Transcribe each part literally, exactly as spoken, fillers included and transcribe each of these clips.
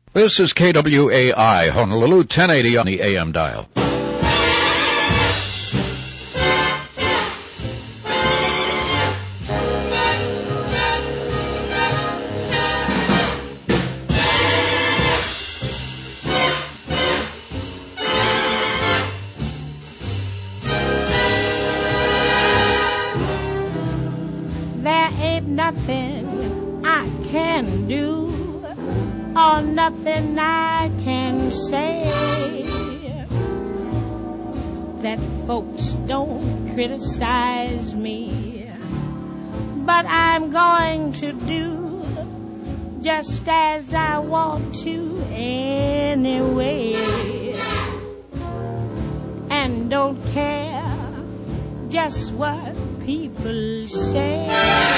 This is K W A I, Honolulu, ten eighty on the A M dial. There ain't nothing I can do, or nothing I can say, that folks don't criticize me, but I'm going to do just as I want to anyway, and don't care just what people say.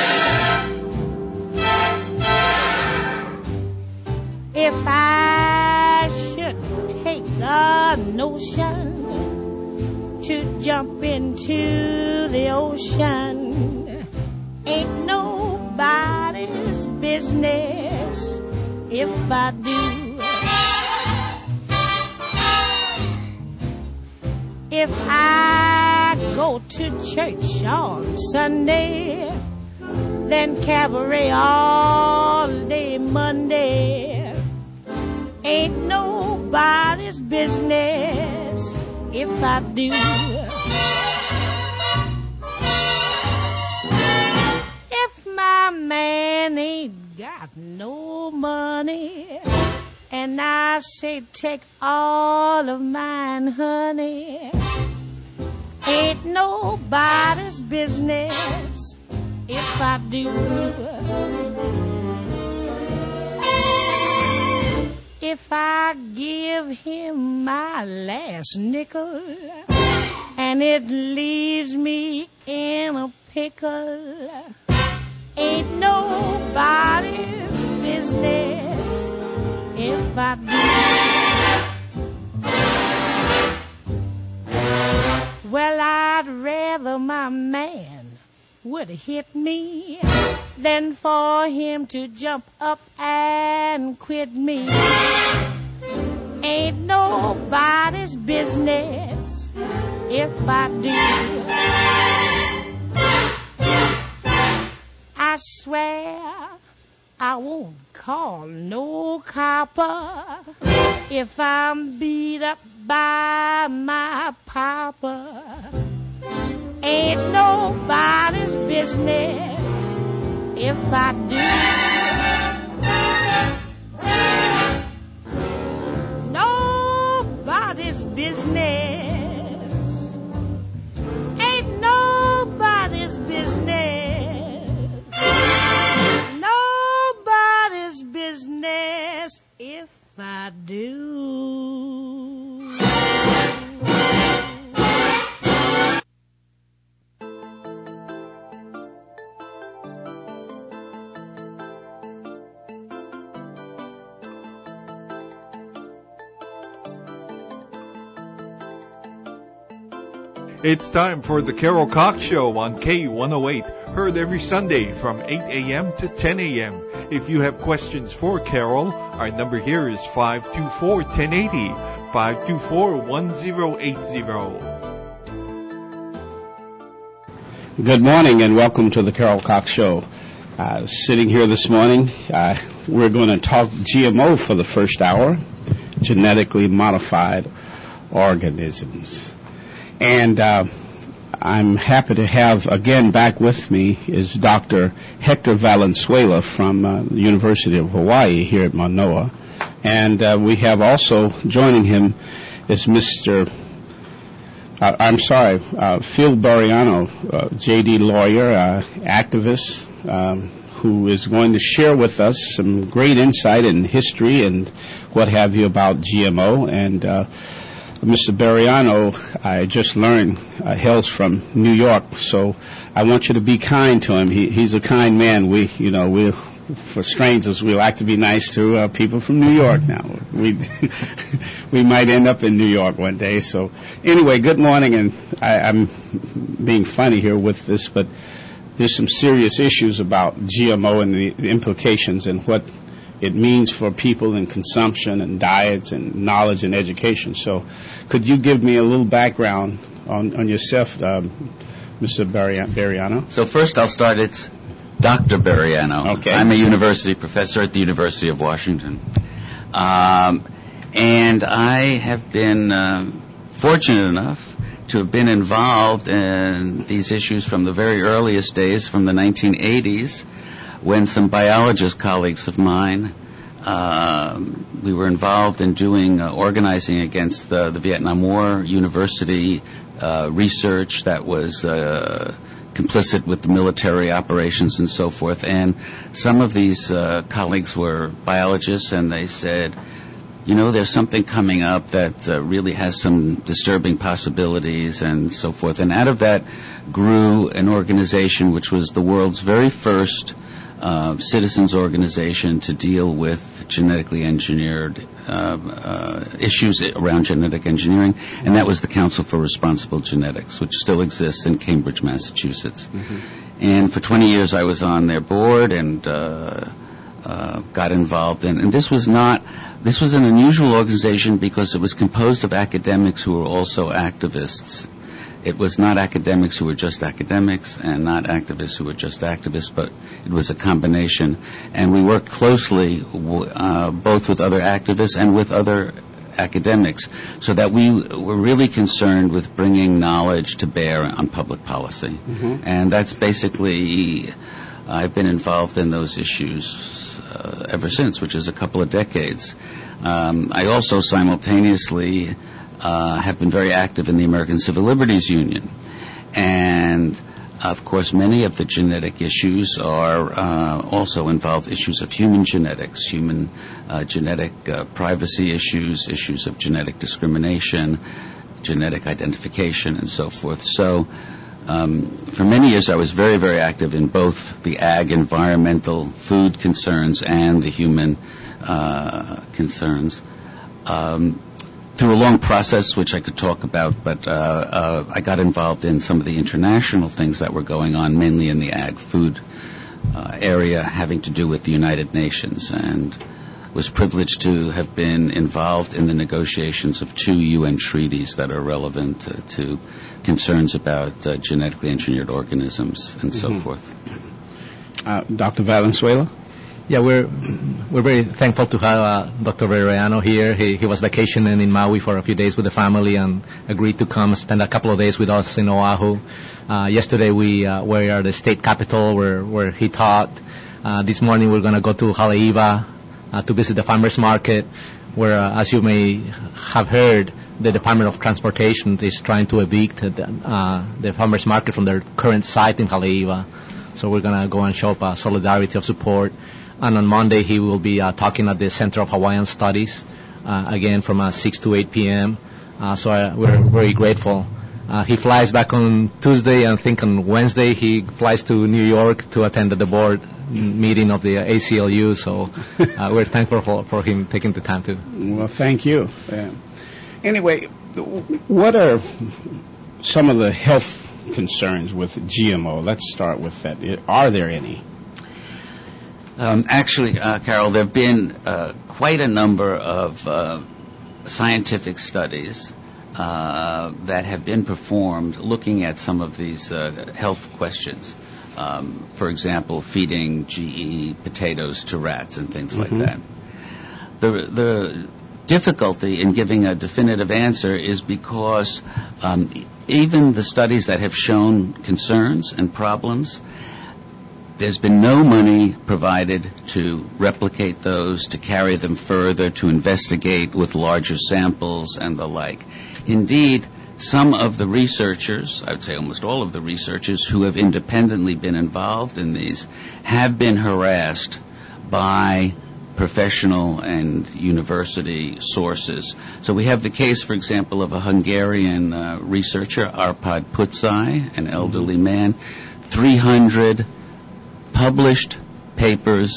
If I should take a notion to jump into the ocean, ain't nobody's business if I do. If I go to church on Sunday, then cabaret all day Monday, ain't nobody's business if I do. If my man ain't got no money, and I say take all of mine, honey, ain't nobody's business if I do. If I give him my last nickel and it leaves me in a pickle, ain't nobody's business if I do. Well, I'd rather my man would hit me than for him to jump up and quit me. Ain't nobody's business if I do. I swear I won't call no copper if I'm beat up by my papa. Ain't nobody's business if I do. Nobody's business. Ain't nobody's business. Nobody's business if I do. It's time for the Carol Cox Show on K one oh eight, heard every Sunday from eight a.m. to ten a.m. If you have questions for Carol, our number here is five two four, one oh eight oh, five two four, one oh eight oh. Good morning and welcome to the Carol Cox Show. Uh, sitting here this morning, uh, we're going to talk G M O for the first hour, genetically modified organisms. And uh, I'm happy to have again back with me is Doctor Hector Valenzuela from uh, the University of Hawaii here at Manoa. And uh, we have also joining him is Mister Uh, I'm sorry, uh, Phil Bariano, uh, J D lawyer, uh, activist, um, who is going to share with us some great insight in history and what have you about G M O. And uh, Mister Bariano, I just learned, uh, hails from New York, so I want you to be kind to him. He, he's a kind man. We, you know, we're, for strangers, we like to be nice to uh, people from New York now. We we might end up in New York one day. So anyway, good morning, and I, I'm being funny here with this, but there's some serious issues about G M O and the, the implications and what it means for people in consumption and diets and knowledge and education. So could you give me a little background on, on yourself, um, Mister Bariano? So first I'll start. It's Doctor Bariano. Okay. I'm a university professor at the University of Washington. Um, and I have been uh, fortunate enough to have been involved in these issues from the very earliest days, from the nineteen eighties, when some biologist colleagues of mine, uh, we were involved in doing uh, organizing against the, the Vietnam War university uh, research that was uh, complicit with the military operations and so forth. And some of these uh, colleagues were biologists, and they said, you know, there's something coming up that uh, really has some disturbing possibilities and so forth. And out of that grew an organization which was the world's very first uh, citizens organization to deal with genetically engineered uh, uh, issues around genetic engineering, and that was the Council for Responsible Genetics, which still exists in Cambridge, Massachusetts. Mm-hmm. And for twenty years I was on their board and uh, uh, got involved in, and this was not, this was an unusual organization because it was composed of academics who were also activists. It was not academics who were just academics and not activists who were just activists, but it was a combination. And we worked closely uh, both with other activists and with other academics, so that we were really concerned with bringing knowledge to bear on public policy. Mm-hmm. And that's basically, I've been involved in those issues uh, ever since, which is a couple of decades. Um, I also simultaneously Uh, have been very active in the American Civil Liberties Union. And, of course, many of the genetic issues are uh, also involved issues of human genetics, human uh, genetic uh, privacy issues, issues of genetic discrimination, genetic identification, and so forth. So um, for many years I was very, very active in both the ag, environmental, food concerns and the human uh, concerns. Um, through a long process, which I could talk about, but uh, uh, I got involved in some of the international things that were going on, mainly in the ag food uh, area, having to do with the United Nations, and was privileged to have been involved in the negotiations of two U N treaties that are relevant uh, to concerns about uh, genetically engineered organisms and mm-hmm. so forth. Uh, Doctor Valenzuela? Yeah, we're we're very thankful to have uh, Doctor Bariano here. He he was vacationing in Maui for a few days with the family and agreed to come spend a couple of days with us in Oahu. Uh, yesterday we uh, were at the state capitol where where he taught. Uh, this morning we're going to go to Haleiwa uh, to visit the farmers market, where uh, as you may have heard, the Department of Transportation is trying to evict the, uh, the farmers market from their current site in Haleiwa. So we're going to go and show up uh, solidarity of support. And on Monday, he will be uh, talking at the Center of Hawaiian Studies, uh, again from uh, six to eight p.m. Uh, so uh, we're very grateful. Uh, he flies back on Tuesday, and I think on Wednesday he flies to New York to attend the board meeting of the A C L U. So uh, we're thankful for, for him taking the time to. Well, thank you. Uh, anyway, what are some of the health concerns with G M O? Let's start with that. Are there any? Um, actually, uh, Carol, there have been uh, quite a number of uh, scientific studies uh, that have been performed looking at some of these uh, health questions. Um, for example, feeding G E potatoes to rats and things mm-hmm. like that. The, the difficulty in giving a definitive answer is because um, even the studies that have shown concerns and problems, there's been no money provided to replicate those, to carry them further, to investigate with larger samples and the like. Indeed, some of the researchers, I would say almost all of the researchers who have independently been involved in these, have been harassed by professional and university sources. So we have the case, for example, of a Hungarian uh, researcher, Arpad Putzai, an elderly man, three hundred published papers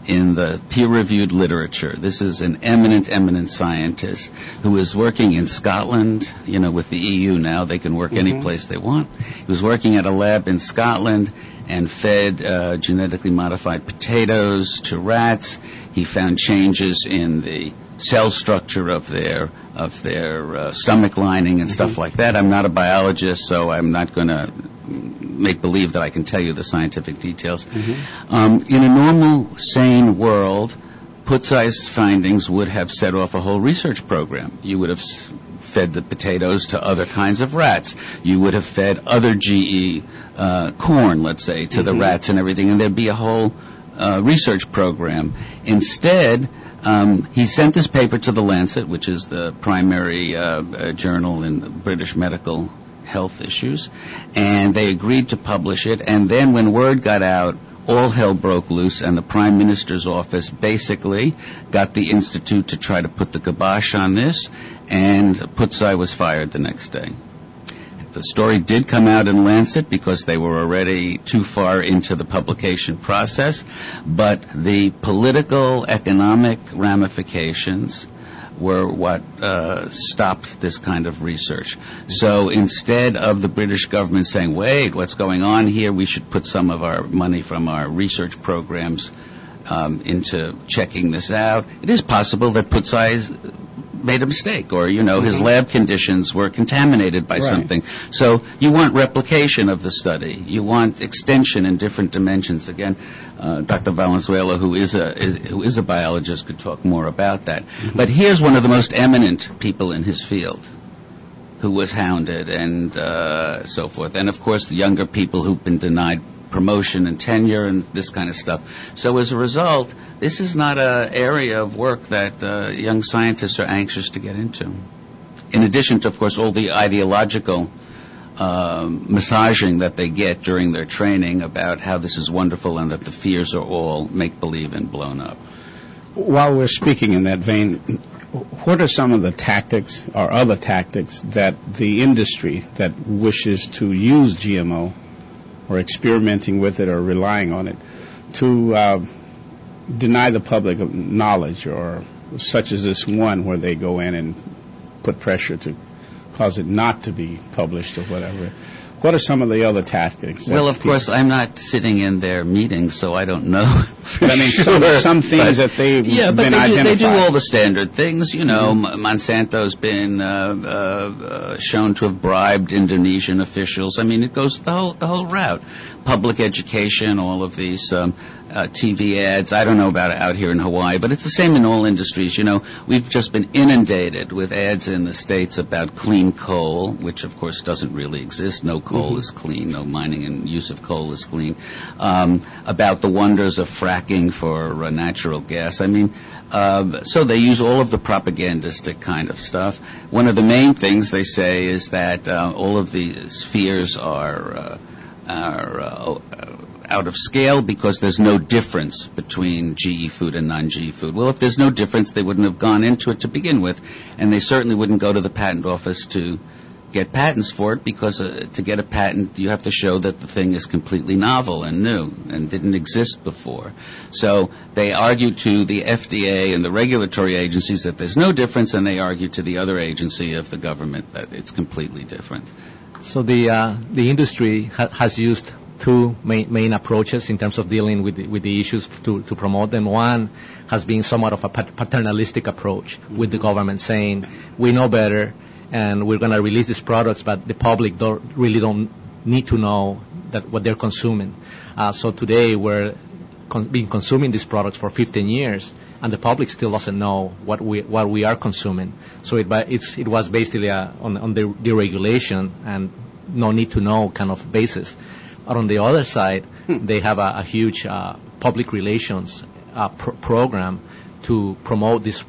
in the peer-reviewed literature. This is an eminent, eminent scientist who is working in Scotland. You know, with the E U now, they can work Mm-hmm. any place they want. He was working at a lab in Scotland and fed uh, genetically modified potatoes to rats. He found changes in the cell structure of their of their uh, stomach lining and mm-hmm. stuff like that. I'm not a biologist, so I'm not going to make believe that I can tell you the scientific details. Mm-hmm. Um, in a normal, sane world, Putzai's findings would have set off a whole research program. You would have s- fed the potatoes to other kinds of rats. You would have fed other G E uh, corn, let's say, to mm-hmm. the rats and everything, and there'd be a whole uh, research program. Instead, um, he sent this paper to The Lancet, which is the primary uh, uh, journal in British medical health issues, and they agreed to publish it. And then when word got out, all hell broke loose, and the Prime Minister's office basically got the Institute to try to put the kibosh on this, and Putzai was fired the next day. The story did come out in Lancet because they were already too far into the publication process, but the political, economic ramifications were what uh, stopped this kind of research. So instead of the British government saying, wait, what's going on here, we should put some of our money from our research programs um, into checking this out, it is possible that Putzai made a mistake, or, you know, mm-hmm. his lab conditions were contaminated by right. something. So you want replication of the study. You want extension in different dimensions. Again, uh, Doctor Valenzuela, who is a is, who is a biologist, could talk more about that. Mm-hmm. But here's one of the most eminent people in his field who was hounded and uh, so forth. And, of course, the younger people who've been denied promotion and tenure and this kind of stuff. So as a result, this is not an area of work that uh, young scientists are anxious to get into. In addition to, of course, all the ideological uh, massaging that they get during their training about how this is wonderful and that the fears are all make-believe and blown up. While we're speaking in that vein, what are some of the tactics or other tactics that the industry that wishes to use G M O or experimenting with it or relying on it to uh, deny the public knowledge, or such as this one where they go in and put pressure to cause it not to be published or whatever? What are some of the other tactics? Well, of course, I'm not sitting in their meetings, so I don't know. But I mean, some, sure. some things but, that they've yeah, but been they do, identified. they do all the standard things. You know, mm-hmm. Monsanto's been uh, uh, uh, shown to have bribed Indonesian officials. I mean, it goes the whole the whole route. Public education, all of these um, uh, T V ads. I don't know about it out here in Hawaii, but it's the same in all industries. You know, we've just been inundated with ads in the States about clean coal, which of course doesn't really exist. No coal mm-hmm. is clean. No mining and use of coal is clean. Um, about the wonders of fracking for uh, natural gas. I mean, uh, so they use all of the propagandistic kind of stuff. One of the main things they say is that uh, all of these fears are uh, are uh, out of scale because there's no difference between G E food and non-G E food. Well, if there's no difference, they wouldn't have gone into it to begin with, and they certainly wouldn't go to the patent office to get patents for it, because uh, to get a patent, you have to show that the thing is completely novel and new and didn't exist before. So they argue to the F D A and the regulatory agencies that there's no difference, and they argue to the other agency of the government that it's completely different. So the uh, the industry ha- has used two main, main approaches in terms of dealing with the, with the issues to, to promote them. One has been somewhat of a paternalistic approach with the government saying, we know better, and we're going to release these products, but the public don't, really don't need to know that what they're consuming. Uh, so today we're con- been consuming these products for fifteen years, and the public still doesn't know what we what we are consuming. So it it's it was basically a, on on the deregulation and no need to know kind of basis. But on the other side, hmm. they have a, a huge uh, public relations uh, pr- program to promote these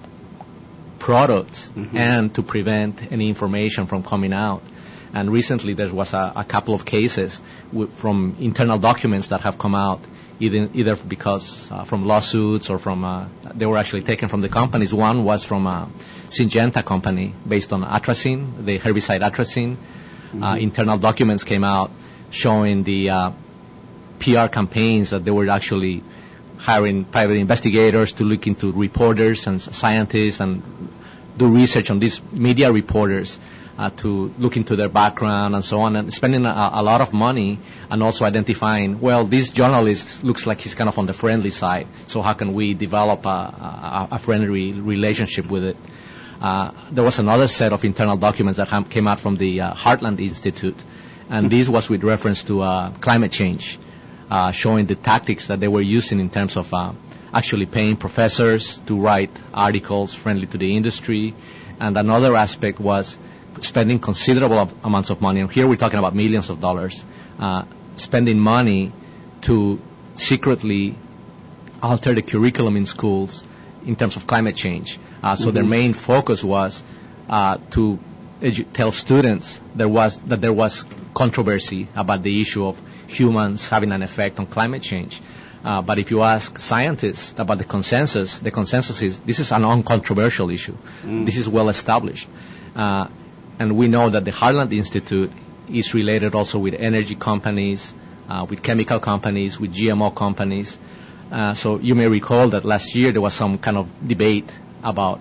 products mm-hmm. and to prevent any information from coming out. And recently there was a, a couple of cases w- from internal documents that have come out, either, either because uh, from lawsuits or from, uh, they were actually taken from the companies. One was from a Syngenta company based on atrazine, the herbicide atrazine. Mm-hmm. Uh, internal documents came out showing the uh, P R campaigns that they were actually hiring private investigators to look into reporters and scientists and do research on these media reporters uh, to look into their background and so on, and spending a, a lot of money and also identifying, well, this journalist looks like he's kind of on the friendly side, so how can we develop a, a, a friendly relationship with it? Uh, there was another set of internal documents that ha- came out from the uh, Heartland Institute, and this was with reference to uh, climate change, uh, showing the tactics that they were using in terms of uh, actually paying professors to write articles friendly to the industry. And another aspect was spending considerable of amounts of money, and here we're talking about millions of dollars, uh, spending money to secretly alter the curriculum in schools in terms of climate change. Uh, so mm-hmm. their main focus was uh, to edu- tell students there was that there was controversy about the issue of humans having an effect on climate change. Uh, but if you ask scientists about the consensus, the consensus is this is an uncontroversial issue. Mm. This is well established. Uh, and we know that the Heartland Institute is related also with energy companies, uh, with chemical companies, with G M O companies. Uh, so you may recall that last year there was some kind of debate about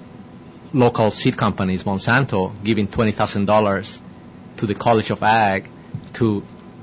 local seed companies, Monsanto, giving twenty thousand dollars to the College of Ag to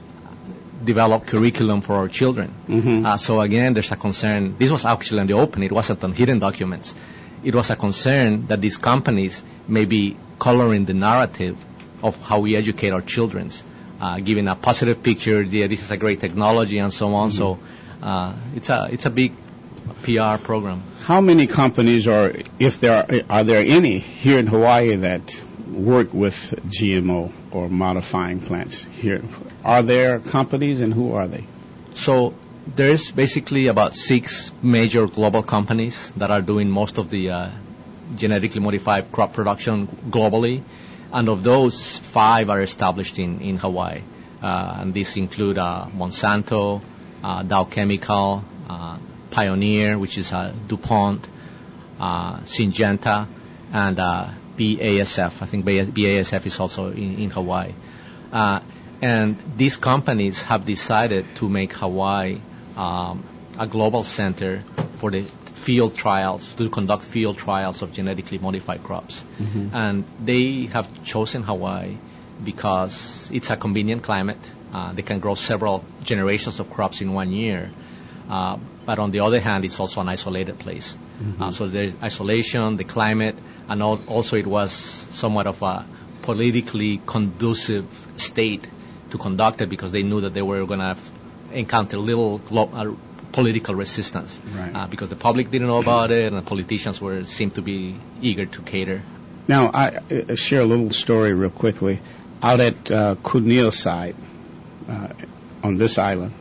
develop curriculum for our children. Mm-hmm. Uh, so again, there's a concern. This was actually in the open. It wasn't on hidden documents. It was a concern that these companies may be coloring the narrative of how we educate our children, uh, giving a positive picture. Yeah, this is a great technology and so on. Mm-hmm. So uh, it's a it's a big P R program. How many companies are, if there are, are there any here in Hawaii that work with G M O or modifying plants here? Are there companies, and who are they? So there's basically about six major global companies that are doing most of the uh, genetically modified crop production globally, and of those, five are established in, in Hawaii. Uh, and these include uh, Monsanto, uh, Dow Chemical, uh, Pioneer, which is uh, DuPont, uh, Syngenta, and uh, B A S F. I think B A S F is also in, in Hawaii. Uh, and these companies have decided to make Hawaii um, a global center for the field trials, to conduct field trials of genetically modified crops. Mm-hmm. And they have chosen Hawaii because it's a convenient climate. Uh, they can grow several generations of crops in one year. Uh, but on the other hand, it's also an isolated place. Mm-hmm. Uh, so there's isolation, the climate, and al- also it was somewhat of a politically conducive state to conduct it because they knew that they were going to encounter little glo- uh, political resistance. Right. Uh, because the public didn't know about it and the politicians were seemed to be eager to cater. Now, I uh, share a little story real quickly. Out at uh, Kunio side, uh, on this island,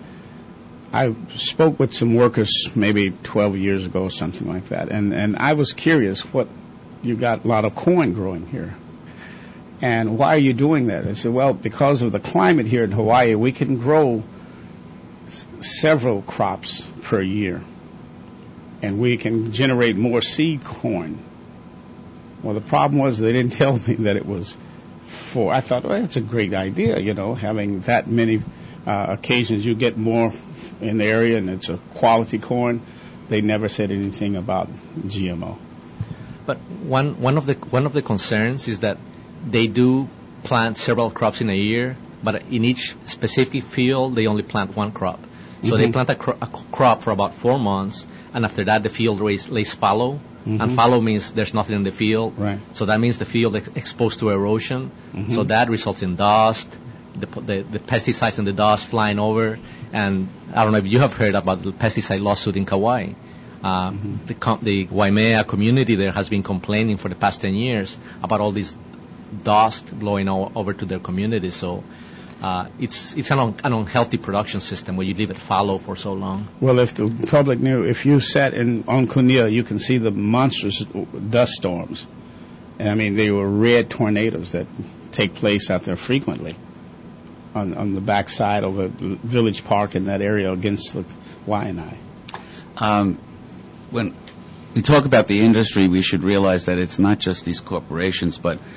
I spoke with some workers maybe twelve years ago or something like that, and, and I was curious what you got a lot of corn growing here. And why are you doing that? I said, well, because of the climate here in Hawaii, we can grow s- several crops per year, and we can generate more seed corn. Well, the problem was they didn't tell me that it was for. I thought, well, that's a great idea, you know, having that many uh, occasions you get more in the area, and it's a quality corn. They never said anything about G M O. But one one of the one of the concerns is that they do plant several crops in a year, but in each specific field they only plant one crop. So mm-hmm. they plant a, cro- a crop for about four months, and after that the field lays, lays fallow. Mm-hmm. And fallow means there's nothing in the field. Right. So that means the field is exposed to erosion. Mm-hmm. So that results in dust, the, the, the pesticides and the dust flying over. And I don't know if you have heard about the pesticide lawsuit in Kauai. Uh, mm-hmm. the, com- the Waimea community there has been complaining for the past ten years about all this dust blowing o- over to their community. So uh, it's it's an, un- an unhealthy production system where you leave it fallow for so long. Well, if the public knew, if you sat in on Kunio, you can see the monstrous dust storms. I mean, they were red tornadoes that take place out there frequently on, on the backside of a village park in that area against the Waianae. Um, when we talk about the industry, we should realize that it's not just these corporations, but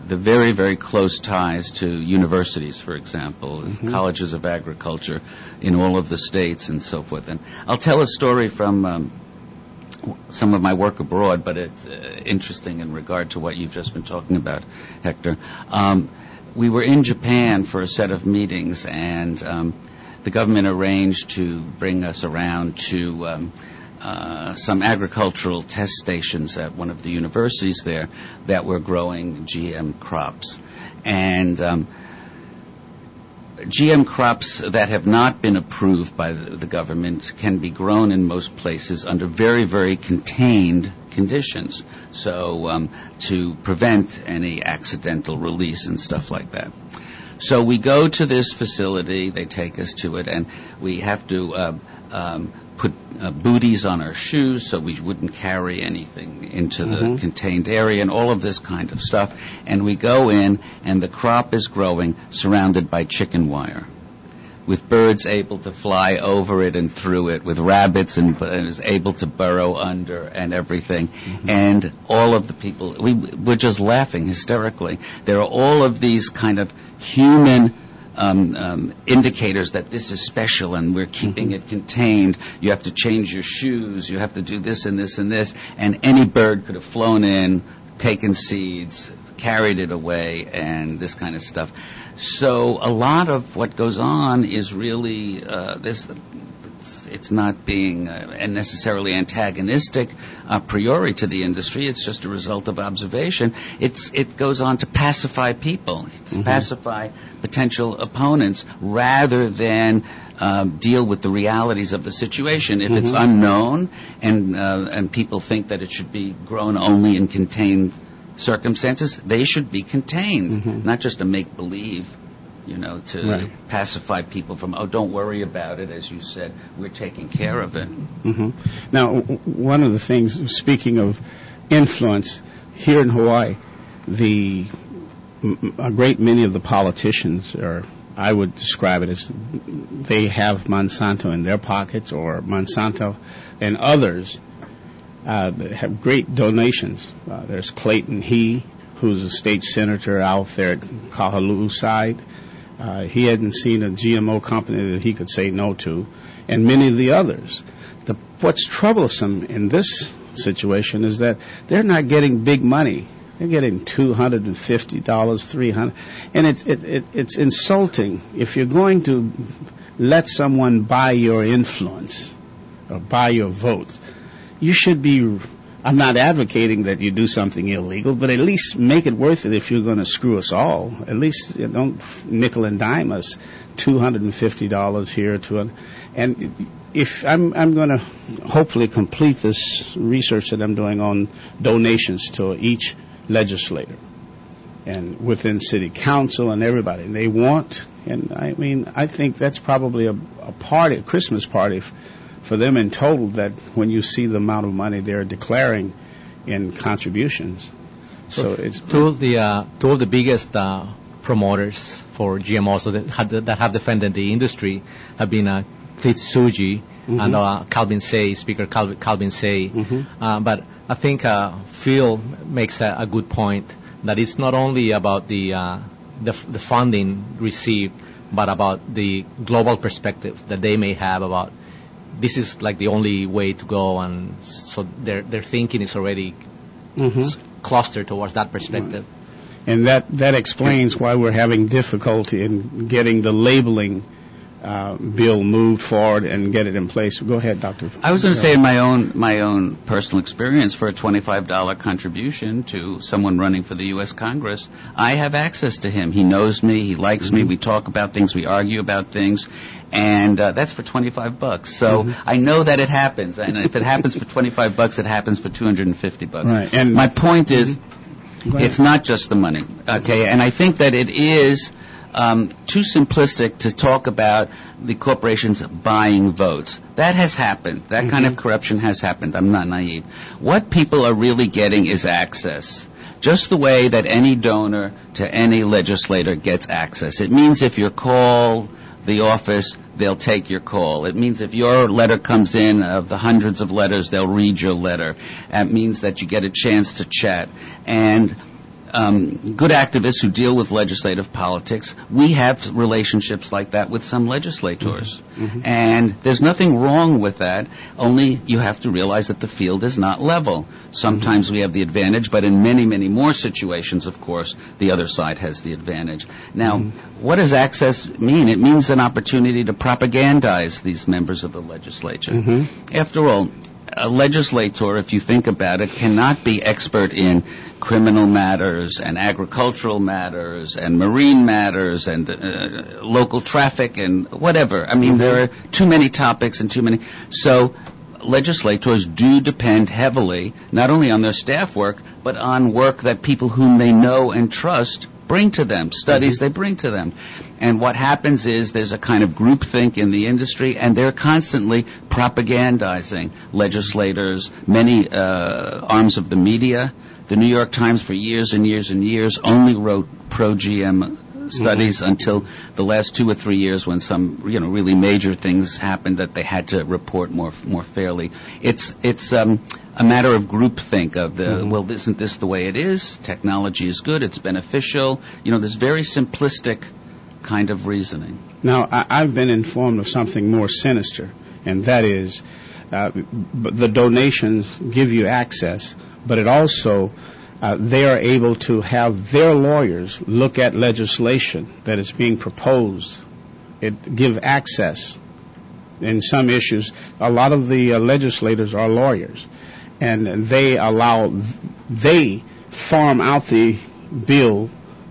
the very, very close ties to universities, for example, mm-hmm. colleges of agriculture in all of the states and so forth. And I'll tell a story from um, some of my work abroad, but it's uh, interesting in regard to what you've just been talking about, Hector. Um, we were in Japan for a set of meetings, and um, the government arranged to bring us around to um, uh, some agricultural test stations at one of the universities there that were growing G M crops. And um, G M crops that have not been approved by the, the government can be grown in most places under very, very contained conditions, so um, to prevent any accidental release and stuff like that. So we go to this facility, they take us to it, and we have to uh, um, put uh, booties on our shoes so we wouldn't carry anything into mm-hmm. the contained area and all of this kind of stuff. And we go in, and the crop is growing surrounded by chicken wire, with birds able to fly over it and through it, with rabbits and, and is able to burrow under and everything. Mm-hmm. And all of the people, we were just laughing hysterically. There are all of these kind of human um, um, indicators that this is special and we're keeping mm-hmm. it contained. You have to change your shoes. You have to do this and this and this. And any bird could have flown in, taken seeds, carried it away, and this kind of stuff. So a lot of what goes on is really uh, this. It's, it's not being uh, necessarily antagonistic a priori to the industry. It's just a result of observation. It's it goes on to pacify people, mm-hmm. pacify potential opponents, rather than um, deal with the realities of the situation. If mm-hmm. it's unknown and uh, and people think that it should be grown only in contained circumstances, they should be contained, mm-hmm. not just a make-believe, you know, to right. pacify people from, oh, don't worry about it, as you said, we're taking care of it. Mm-hmm. Now, w- one of the things, speaking of influence, here in Hawaii, the m- a great many of the politicians are, I would describe it as, they have Monsanto in their pockets, or Monsanto and others Uh, have great donations. Uh, there's Clayton He, who's a state senator out there at Kahaluu side. Uh, he hadn't seen a G M O company that he could say no to, and many of the others. The, what's troublesome in this situation is that they're not getting big money. They're getting two hundred fifty dollars, three hundred dollars, and it, it, it, it's insulting. If you're going to let someone buy your influence or buy your votes, you should be, I'm not advocating that you do something illegal, but at least make it worth it if you're going to screw us all. At least you don't nickel and dime us two hundred fifty dollars here. to And if I'm, I'm going to hopefully complete this research that I'm doing on donations to each legislator and within city council and everybody. And they want, and I mean, I think that's probably a, a party, a Christmas party for them in total, that when you see the amount of money they're declaring in contributions. So, so it's two of the uh, two of the biggest uh, promoters for G M Os that have, that have defended the industry have been uh, Cliff Suji mm-hmm. and uh, Calvin Say, Speaker Calvin, Calvin Say. Mm-hmm. Uh, but I think uh, Phil makes a, a good point that it's not only about the uh, the, the funding received, but about the global perspective that they may have about. This is like the only way to go, and so their their thinking is already mm-hmm. clustered towards that perspective. And that, that explains why we're having difficulty in getting the labeling uh, bill moved forward and get it in place. Go ahead, Doctor I was going to say in my own my own personal experience, for a twenty-five dollars contribution to someone running for the U S Congress, I have access to him. He knows me. He likes mm-hmm. me. We talk about things. We argue about things. And uh, that's for twenty-five bucks. So mm-hmm. I know that it happens. And if it happens for twenty-five bucks, it happens for two hundred fifty bucks. Right. And my point is, mm-hmm. it's not just the money. Okay. And I think that it is um, too simplistic to talk about the corporations buying votes. That has happened. That mm-hmm. kind of corruption has happened. I'm not naive. What people are really getting is access. Just the way that any donor to any legislator gets access. It means if you're called the office, they'll take your call. It means if your letter comes in, of the hundreds of letters, they'll read your letter. It means that you get a chance to chat. And um, good activists who deal with legislative politics, we have relationships like that with some legislators. Mm-hmm. And there's nothing wrong with that, only you have to realize that the field is not level. Sometimes mm-hmm. we have the advantage, but in many, many more situations, of course, the other side has the advantage. Now, mm-hmm. what does access mean? It means an opportunity to propagandize these members of the legislature. Mm-hmm. After all, a legislator, if you think about it, cannot be expert in criminal matters and agricultural matters and marine matters and uh, local traffic and whatever. I mean, mm-hmm. there are too many topics and too many. So legislators do depend heavily not only on their staff work, but on work that people whom they know and trust bring to them, studies they bring to them. And what happens is there's a kind of groupthink in the industry, and they're constantly propagandizing legislators, many uh, arms of the media. The New York Times for years and years and years only wrote pro-G M studies mm-hmm. until the last two or three years when some, you know, really major things happened that they had to report more more fairly. It's it's um, a matter of groupthink of the, mm-hmm. well, isn't this the way it is? Technology is good. It's beneficial. You know, this very simplistic kind of reasoning. Now, I, I've been informed of something more sinister, and that is uh, the donations give you access, but it also Uh, they are able to have their lawyers look at legislation that is being proposed. It give access in some issues. A lot of the uh, legislators are lawyers, and they allow, they farm out the bill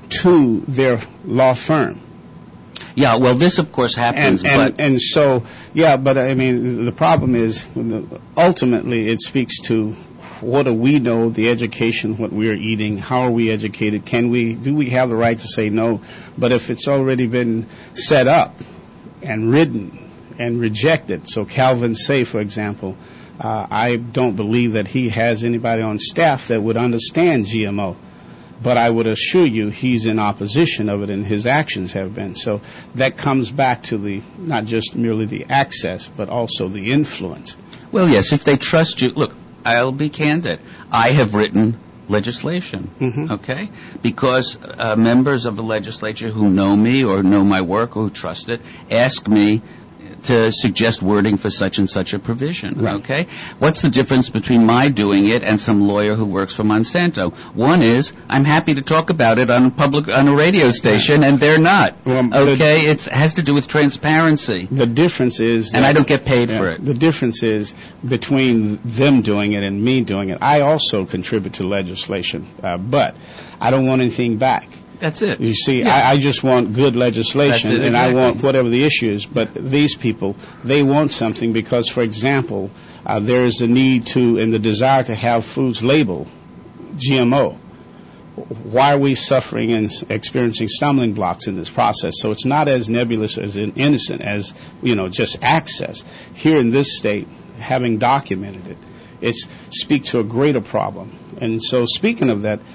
to their law firm. Yeah, well, this, of course, happens. And, and, but and so, yeah, but, I mean, the problem is, ultimately, it speaks to what do we know, the education, what we're eating, how are we educated, can we, do we have the right to say no? But if it's already been set up and written and rejected, so Calvin Say, for example, uh, I don't believe that he has anybody on staff that would understand G M O. But I would assure you he's in opposition of it, and his actions have been. So that comes back to the, not just merely the access, but also the influence. Well, yes, if they trust you. Look, I'll be candid. I have written legislation, mm-hmm. okay? Because uh, members of the legislature who know me or know my work or who trust it ask me to suggest wording for such and such a provision, right. okay? What's the difference between my doing it and some lawyer who works for Monsanto? One is I'm happy to talk about it on public on a radio station, and they're not, well, okay? It has to do with transparency. The difference is... And that, I don't get paid yeah, for it. The difference is between them doing it and me doing it. I also contribute to legislation, uh, but I don't want anything back. That's it. You see, yeah. I, I just want good legislation, it, and exactly. I want whatever the issue is. But these people, they want something because, for example, uh, there is the need to and the desire to have foods labeled G M O. Why are we suffering and experiencing stumbling blocks in this process? So it's not as nebulous as innocent as, you know, just access. Here in this state, having documented it, it's speak to a greater problem. And so speaking of that,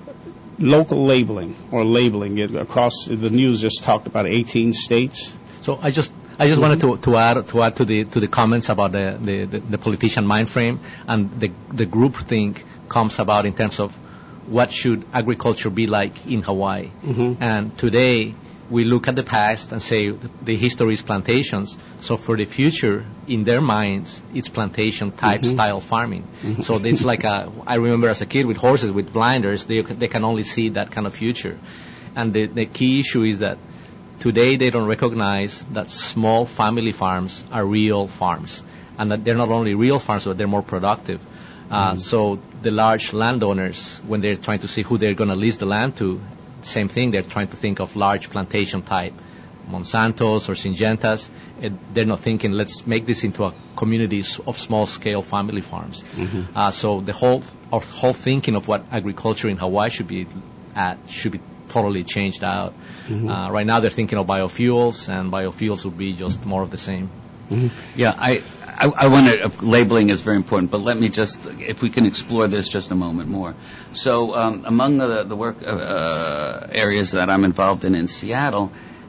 local labeling or labeling it across the news just talked about eighteen states. So I just I just wanted to, to add to add to the to the comments about the the, the, the politician mind frame, and the the group think comes about in terms of what should agriculture be like in Hawaii. Mm-hmm. And today we look at the past and say the history is plantations. So for the future, in their minds, it's plantation type mm-hmm. style farming. Mm-hmm. So it's like a, I remember as a kid with horses with blinders, they they can only see that kind of future. And the, the key issue is that today they don't recognize that small family farms are real farms, and that they're not only real farms, but they're more productive. Uh, mm-hmm. So the large landowners, when they're trying to see who they're going to lease the land to, same thing, they're trying to think of large plantation type, Monsantos or Syngentas. It, they're not thinking, let's make this into a community of small-scale family farms. Mm-hmm. Uh, so the whole our whole thinking of what agriculture in Hawaii should be at should be totally changed out. Mm-hmm. Uh, right now they're thinking of biofuels, and biofuels would be just more of the same. Mm-hmm. Yeah, I, I, I want to, uh, labeling is very important, but let me just, if we can explore this just a moment more. So um, among the, the work uh, areas that I'm involved in in Seattle,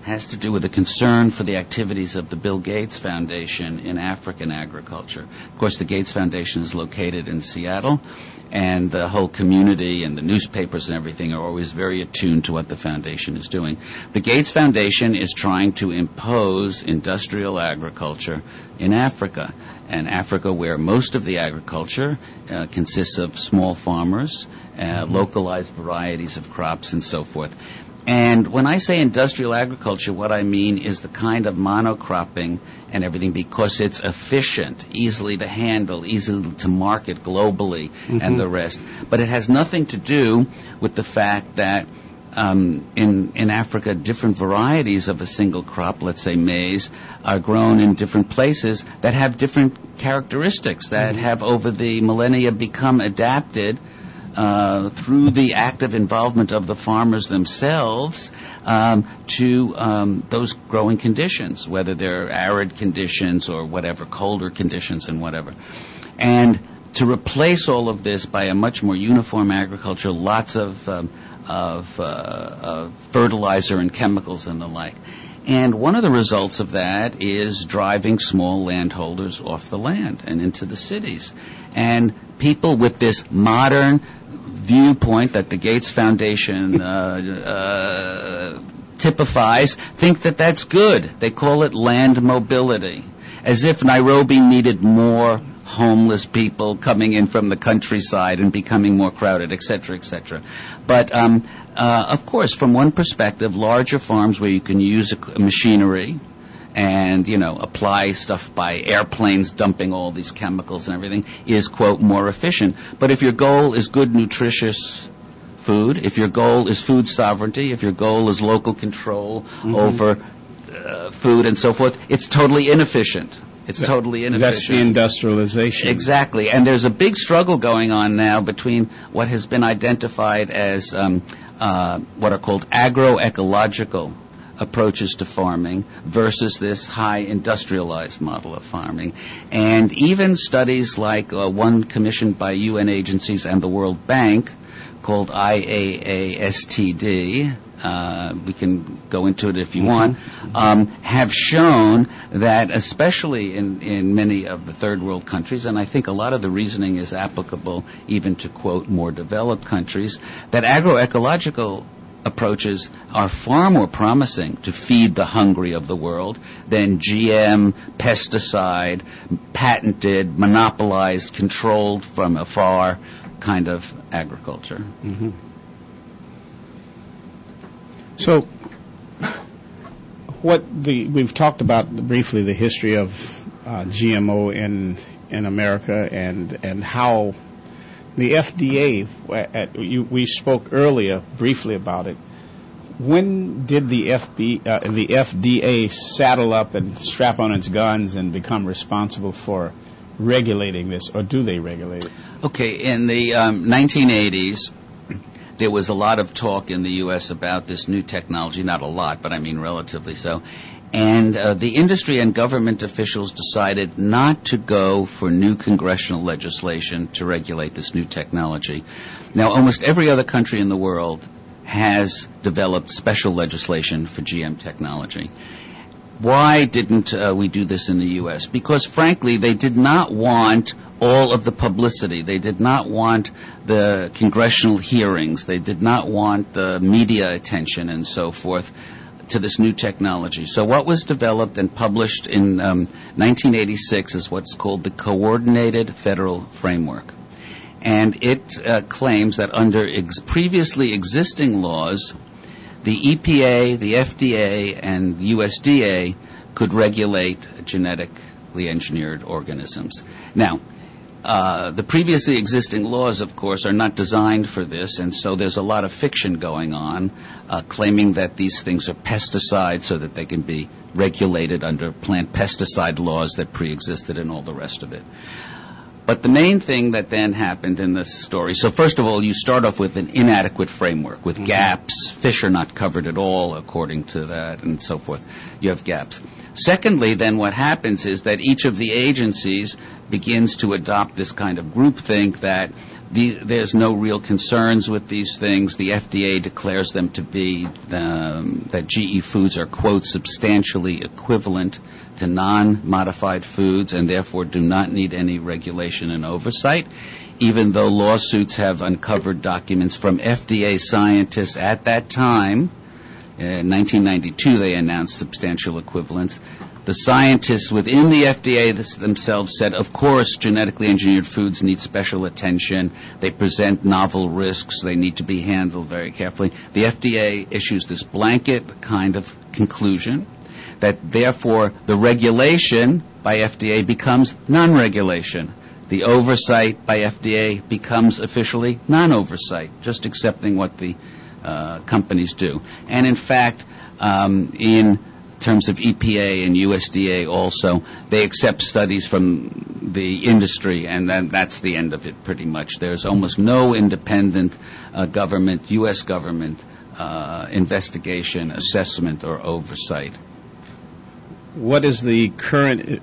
has to do with a concern for the activities of the Bill Gates Foundation in African agriculture. Of course, the Gates Foundation is located in Seattle, and the whole community and the newspapers and everything are always very attuned to what the foundation is doing. The Gates Foundation is trying to impose industrial agriculture in Africa, and Africa where most of the agriculture uh, consists of small farmers, uh, localized varieties of crops, and so forth. And when I say industrial agriculture, what I mean is the kind of monocropping and everything, because it's efficient, easily to handle, easy to market globally, mm-hmm. and the rest. But it has nothing to do with the fact that um, in, in Africa, different varieties of a single crop, let's say maize, are grown in different places that have different characteristics that mm-hmm. have over the millennia become adapted Uh, through the active involvement of the farmers themselves um, to um, those growing conditions, whether they're arid conditions or whatever, colder conditions and whatever. And to replace all of this by a much more uniform agriculture, lots of, um, of, uh, of fertilizer and chemicals and the like. And one of the results of that is driving small landholders off the land and into the cities. And people with this modern viewpoint that the Gates Foundation uh, uh, typifies think that that's good. They call it land mobility, as if Nairobi needed more homeless people coming in from the countryside and becoming more crowded, et cetera, et cetera. But, um, uh, of course, from one perspective, larger farms where you can use a, a machinery and, you know, apply stuff by airplanes dumping all these chemicals and everything is, quote, more efficient. But if your goal is good, nutritious food, if your goal is food sovereignty, if your goal is local control mm-hmm. over uh, food and so forth, it's totally inefficient. It's that, totally inefficient. That's the industrialization. Exactly. And there's a big struggle going on now between what has been identified as um, uh, what are called agroecological approaches to farming versus this high industrialized model of farming. And even studies like uh, one commissioned by U N agencies and the World Bank called I A A S T D, uh, we can go into it if you want, um, have shown that especially in, in many of the third world countries, and I think a lot of the reasoning is applicable even to, quote, more developed countries, that agroecological approaches are far more promising to feed the hungry of the world than G M, pesticide, patented, monopolized, controlled from afar kind of agriculture. Mm-hmm. So, what the we've talked about briefly the history of uh, G M O in in America and and how the F D A, at, you, we spoke earlier briefly about it. When did the F B, uh, the F D A saddle up and strap on its guns and become responsible for regulating this, or do they regulate it? Okay, in the um, nineteen eighties, there was a lot of talk in the U S about this new technology, not a lot, but I mean relatively so. And uh, the industry and government officials decided not to go for new congressional legislation to regulate this new technology. Now, almost every other country in the world has developed special legislation for G M technology. Why didn't uh, we do this in the U S? Because, frankly, they did not want all of the publicity. They did not want the congressional hearings. They did not want the media attention and so forth to this new technology. So what was developed and published in um, nineteen eighty-six is what's called the Coordinated Federal Framework. And it uh, claims that under ex- previously existing laws, the E P A, the F D A, and U S D A could regulate genetically engineered organisms. Now, uh, the previously existing laws, of course, are not designed for this, and so there's a lot of fiction going on, uh, claiming that these things are pesticides so that they can be regulated under plant pesticide laws that pre-existed and all the rest of it. But the main thing that then happened in this story, so first of all, you start off with an inadequate framework, with mm-hmm. gaps. Fish are not covered at all, according to that, and so forth. You have gaps. Secondly, then what happens is that each of the agencies begins to adopt this kind of groupthink that the, there's no real concerns with these things. The F D A declares them to be, um, that G E foods are, quote, substantially equivalent to non-modified foods and therefore do not need any regulation and oversight, even though lawsuits have uncovered documents from F D A scientists at that time. In nineteen ninety-two, they announced substantial equivalence. The scientists within the F D A themselves said, of course, genetically engineered foods need special attention. They present novel risks. They need to be handled very carefully. The F D A issues this blanket kind of conclusion that, therefore, the regulation by F D A becomes non-regulation. The oversight by F D A becomes officially non-oversight, just accepting what the uh, companies do. And, in fact, um, in terms of E P A and U S D A also, they accept studies from the industry, and then that's the end of it pretty much. There's almost no independent uh, government, U S government, uh, investigation, assessment, or oversight. What is the current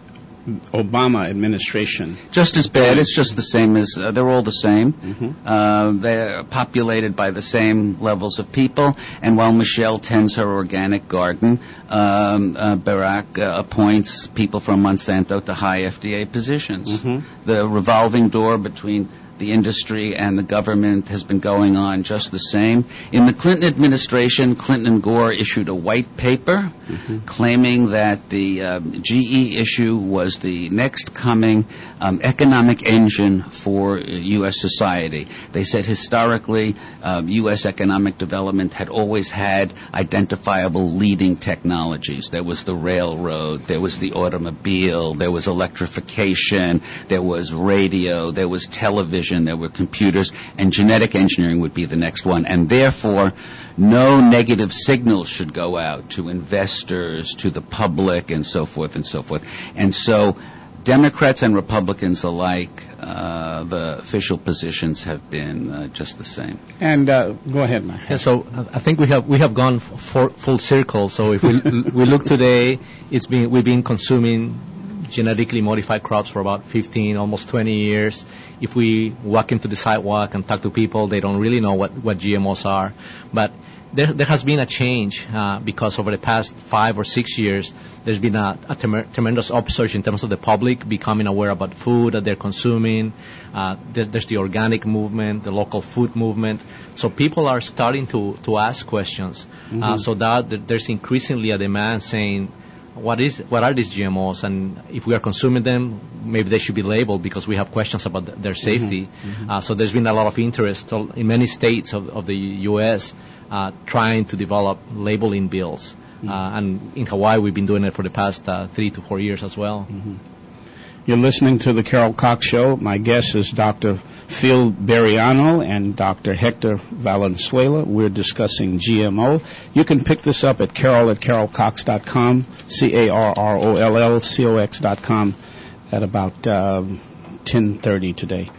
Obama administration? Just as bad. It's just the same as, uh, they're all the same. Mm-hmm. Uh, they're populated by the same levels of people. And while Michelle tends her organic garden, um, uh, Barack uh, appoints people from Monsanto to high F D A positions. Mm-hmm. The revolving door between the industry and the government has been going on just the same. In the Clinton administration, Clinton and Gore issued a white paper mm-hmm. claiming that the uh, G E issue was the next coming um, economic engine for uh, U S society. They said historically uh, U S economic development had always had identifiable leading technologies. There was the railroad, there was the automobile, there was electrification, there was radio, there was television, there were computers, and genetic engineering would be the next one. And therefore, no negative signals should go out to investors, to the public, and so forth and so forth. And so Democrats and Republicans alike, uh, the official positions have been uh, just the same. And uh, go ahead, Mike. Yeah, so uh, I think we have we have gone f- for full circle. So if we we look today, it's been we've been consuming genetically modified crops for about fifteen, almost twenty years. If we walk into the sidewalk and talk to people, they don't really know what, what G M Os are. But there, there has been a change uh, because over the past five or six years, there's been a, a tem- tremendous upsurge in terms of the public becoming aware about food that they're consuming. Uh, there, there's the organic movement, the local food movement. So people are starting to, to ask questions. Mm-hmm. Uh, so that there's increasingly a demand saying, What is? What are these G M Os? And if we are consuming them, maybe they should be labeled because we have questions about th- their safety. Mm-hmm. Mm-hmm. Uh, so there's been a lot of interest in many states of, of the U S uh, trying to develop labeling bills. Mm-hmm. Uh, and in Hawaii, we've been doing it for the past uh, three to four years as well. Mm-hmm. You're listening to the Carol Cox Show. My guest is Doctor Phil Bariano and Doctor Hector Valenzuela. We're discussing G M O. You can pick this up at carol at carol cox dot com, C A R R O L L C O X dot com at about uh, ten thirty today.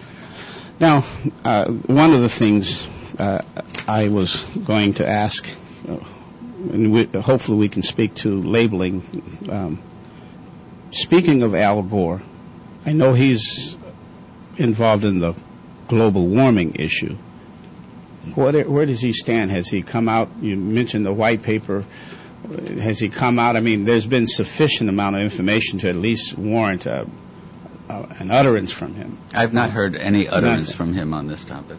Now, uh, one of the things uh, I was going to ask, uh, and we, hopefully we can speak to labeling. Um, Speaking of Al Gore, I know he's involved in the global warming issue. What, where does he stand? Has he come out? You mentioned the white paper. Has he come out? I mean, there's been sufficient amount of information to at least warrant a, a, an utterance from him. I've not heard any utterance Nothing. from him on this topic.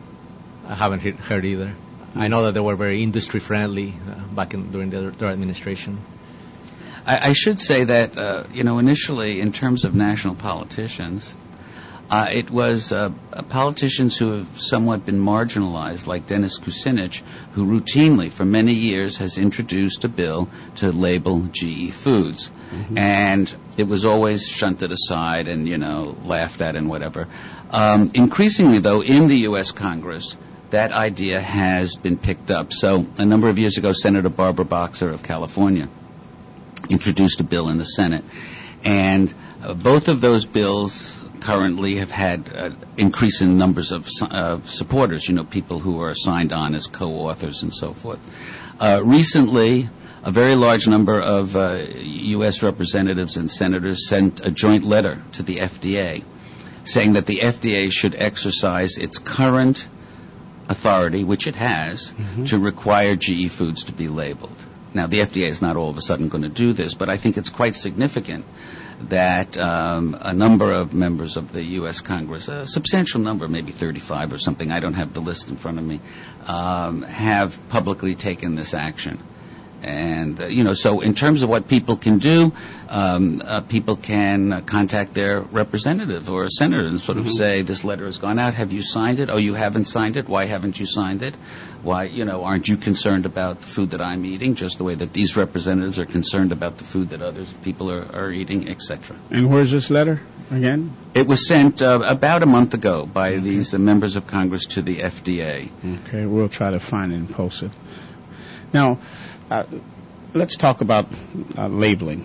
I haven't he- heard either. Mm-hmm. I know that they were very industry-friendly uh, back in, during their, their administration. I, I should say that, uh, you know, initially, in terms of national politicians, uh, it was uh, politicians who have somewhat been marginalized, like Dennis Kucinich, who routinely, for many years, has introduced a bill to label G E foods. Mm-hmm. And it was always shunted aside and, you know, laughed at and whatever. Um, increasingly, though, in the U S Congress, that idea has been picked up. So a number of years ago, Senator Barbara Boxer of California introduced a bill in the Senate. And uh, both of those bills currently have had uh, increase in numbers of uh, supporters, you know, people who are signed on as co-authors and so forth. Uh, recently, a very large number of uh, U S representatives and senators sent a joint letter to the F D A saying that the F D A should exercise its current authority, which it has, mm-hmm. to require G E foods to be labeled. Now, the F D A is not all of a sudden going to do this, but I think it's quite significant that um, a number of members of the U S Congress, a substantial number, maybe thirty-five or something, I don't have the list in front of me, um, have publicly taken this action. And, uh, you know, so in terms of what people can do, um, uh, people can uh, contact their representative or a senator and sort of mm-hmm. say, this letter has gone out. Have you signed it? Oh, you haven't signed it? Why haven't you signed it? Why, you know, aren't you concerned about the food that I'm eating, just the way that these representatives are concerned about the food that other people are, are eating, et cetera? And where's this letter again? It was sent uh, about a month ago by okay. these uh, members of Congress to the F D A. Okay, we'll try to find it and post it. Now, Uh, let's talk about uh, labeling.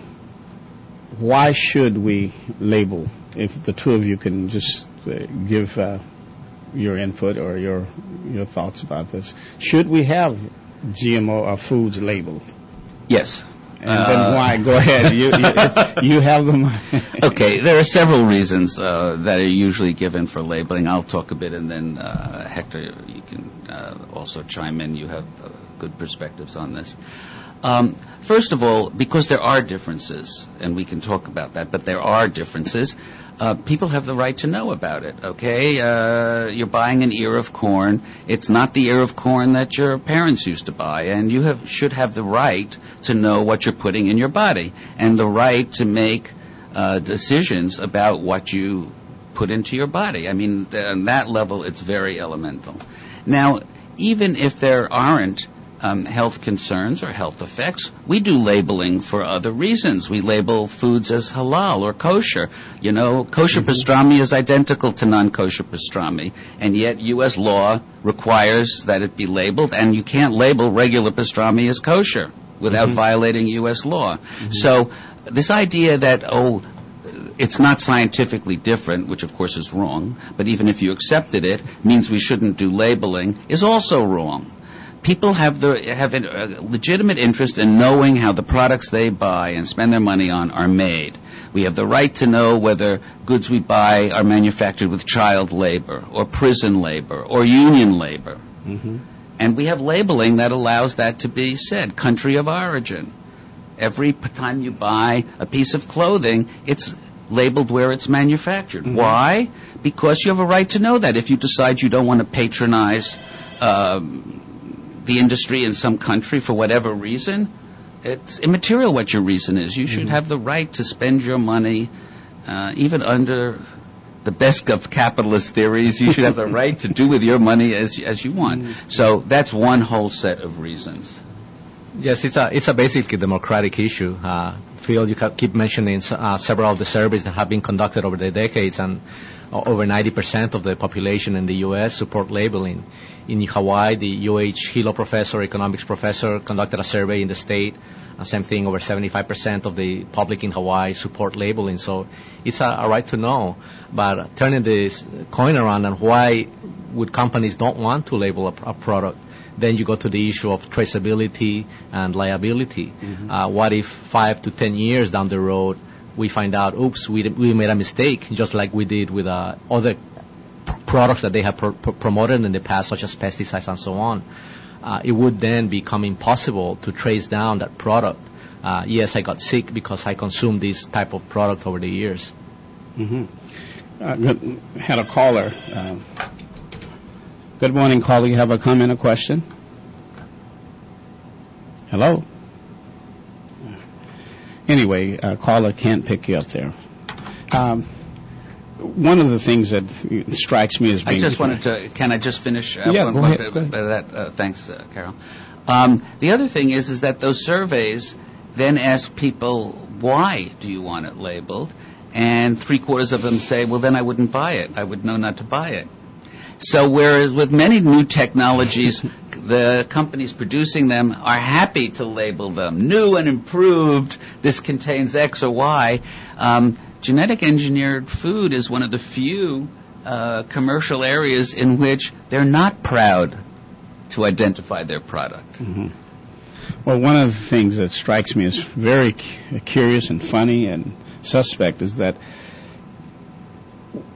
Why should we label? If the two of you can just uh, give uh, your input or your your thoughts about this, should we have G M O or foods labeled? Yes. And uh, then why? Go ahead. You, you, you have them. Okay, there are several reasons uh, that are usually given for labeling. I'll talk a bit, and then uh, Hector, you can uh, also chime in. You have uh, good perspectives on this. Um, first of all, because there are differences, and we can talk about that, but there are differences, uh, people have the right to know about it, okay? Uh, you're buying an ear of corn. It's not the ear of corn that your parents used to buy, and you have, should have the right to know what you're putting in your body and the right to make uh, decisions about what you put into your body. I mean, on that level, it's very elemental. Now, even if there aren't Um, health concerns or health effects, we do labeling for other reasons. We label foods as halal or kosher. You know, kosher mm-hmm. pastrami is identical to non-kosher pastrami, and yet U S law requires that it be labeled, and you can't label regular pastrami as kosher without mm-hmm. violating U S law. Mm-hmm. So this idea that, oh, it's not scientifically different, which of course is wrong, but even if you accepted it, means we shouldn't do labeling, is also wrong. People have the have a legitimate interest in knowing how the products they buy and spend their money on are made. We have the right to know whether goods we buy are manufactured with child labor or prison labor or union labor. Mm-hmm. And we have labeling that allows that to be said. Country of origin. Every time you buy a piece of clothing, it's labeled where it's manufactured. Mm-hmm. Why? Because you have a right to know that. If you decide you don't want to patronize um, the industry in some country for whatever reason, it's immaterial what your reason is. You should mm-hmm. have the right to spend your money, uh, even under the best of capitalist theories. You should have the right to do with your money as as you want. Mm-hmm. So that's one whole set of reasons. Yes, it's a it's a basically democratic issue. Uh, Phil, you keep mentioning uh, several of the surveys that have been conducted over the decades, and over ninety percent of the population in the U S support labeling. In Hawaii, the U H Hilo professor, economics professor, conducted a survey in the state. Uh, same thing, over seventy-five percent of the public in Hawaii support labeling. So it's a, a right to know. But turning this coin around, and why would companies don't want to label a, a product? Then you go to the issue of traceability and liability. Mm-hmm. Uh, what if five to ten years down the road we find out, oops, we we made a mistake, just like we did with uh, other p- products that they have pr- pr- promoted in the past, such as pesticides and so on. Uh, it would then become impossible to trace down that product. Uh, yes, I got sick because I consumed this type of product over the years. Mm-hmm. Uh, good. Had a caller. Uh, good morning, caller. You have a comment or question? Hello? Anyway, uh, caller can't pick you up there. Um, one of the things that strikes me as being... I just wanted to... Can I just finish? Uh, yeah, one, go one, ahead. Go ahead. That, uh, thanks, uh, Carol. Um, the other thing is, is that those surveys then ask people, why do you want it labeled? And three-quarters of them say, well, then I wouldn't buy it. I would know not to buy it. So whereas with many new technologies, the companies producing them are happy to label them new and improved, this contains X or Y. Um, genetic engineered food is one of the few uh, commercial areas in which they're not proud to identify their product. Mm-hmm. Well, one of the things that strikes me as very cu- curious and funny and suspect is that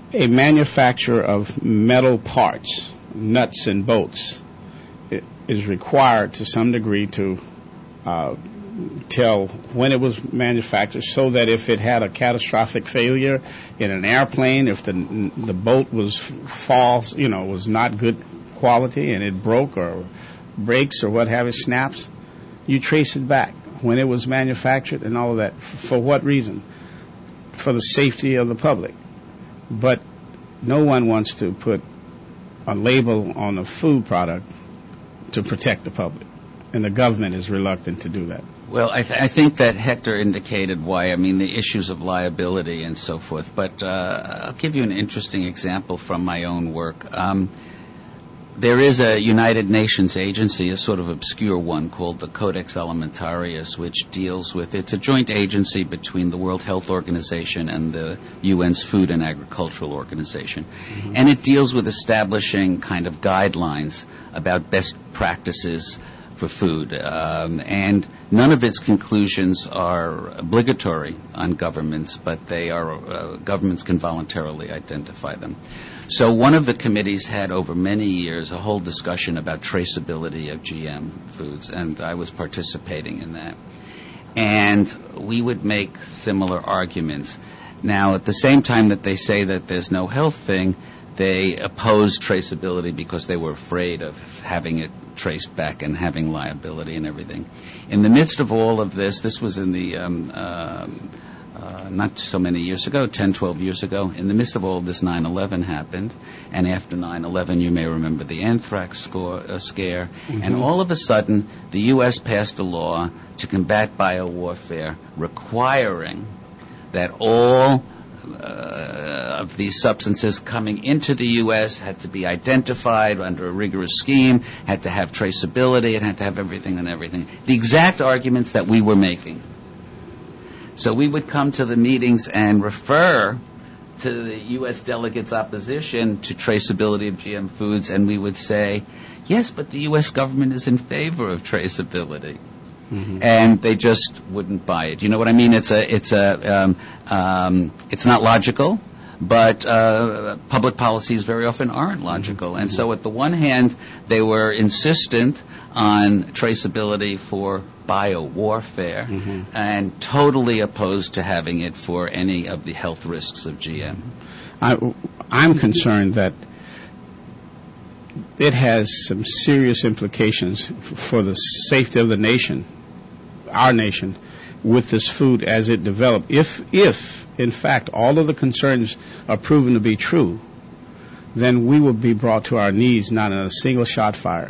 a manufacturer of metal parts, nuts and bolts, is required to some degree to uh, tell when it was manufactured, so that if it had a catastrophic failure in an airplane, if the the bolt was false, you know, was not good quality and it broke or breaks or what have it, snaps, you trace it back when it was manufactured and all of that. For what reason? For the safety of the public. But no one wants to put a label on a food product to protect the public, and the government is reluctant to do that. Well, I, th- I think that Hector indicated why. I mean, the issues of liability and so forth. But uh, I'll give you an interesting example from my own work. Um, there is a United Nations agency, a sort of obscure one, called the Codex Alimentarius, which deals with, it's a joint agency between the World Health Organization and the U N's Food and Agricultural Organization. Mm-hmm. And it deals with establishing kind of guidelines about best practices for food, um, and none of its conclusions are obligatory on governments, but they are uh, governments can voluntarily identify them. So one of the committees had over many years a whole discussion about traceability of G M foods, and I was participating in that. And we would make similar arguments. Now, at the same time that they say that there's no health thing, they opposed traceability because they were afraid of having it traced back and having liability and everything. In the midst of all of this, this was in the, um, uh, uh, not so many years ago, ten, twelve years ago, in the midst of all of this, nine eleven happened, and after nine eleven, you may remember the anthrax score, uh, scare, mm-hmm. and all of a sudden, the U S passed a law to combat biowarfare requiring that all Uh, of these substances coming into the U S had to be identified under a rigorous scheme, had to have traceability, and had to have everything and everything. The exact arguments that we were making. So we would come to the meetings and refer to the U S delegates' opposition to traceability of G M foods, and we would say, yes, but the U S government is in favor of traceability. Mm-hmm. And they just wouldn't buy it. You know what I mean? It's a, it's a, um, um, it's not logical, but uh, public policies very often aren't logical. Mm-hmm. And so, at the one hand, they were insistent on traceability for biowarfare, mm-hmm. and totally opposed to having it for any of the health risks of G M. I, I'm concerned that it has some serious implications for the safety of the nation, our nation, with this food as it developed. If, if, in fact, all of the concerns are proven to be true, then we will be brought to our knees, not in a single shot fired.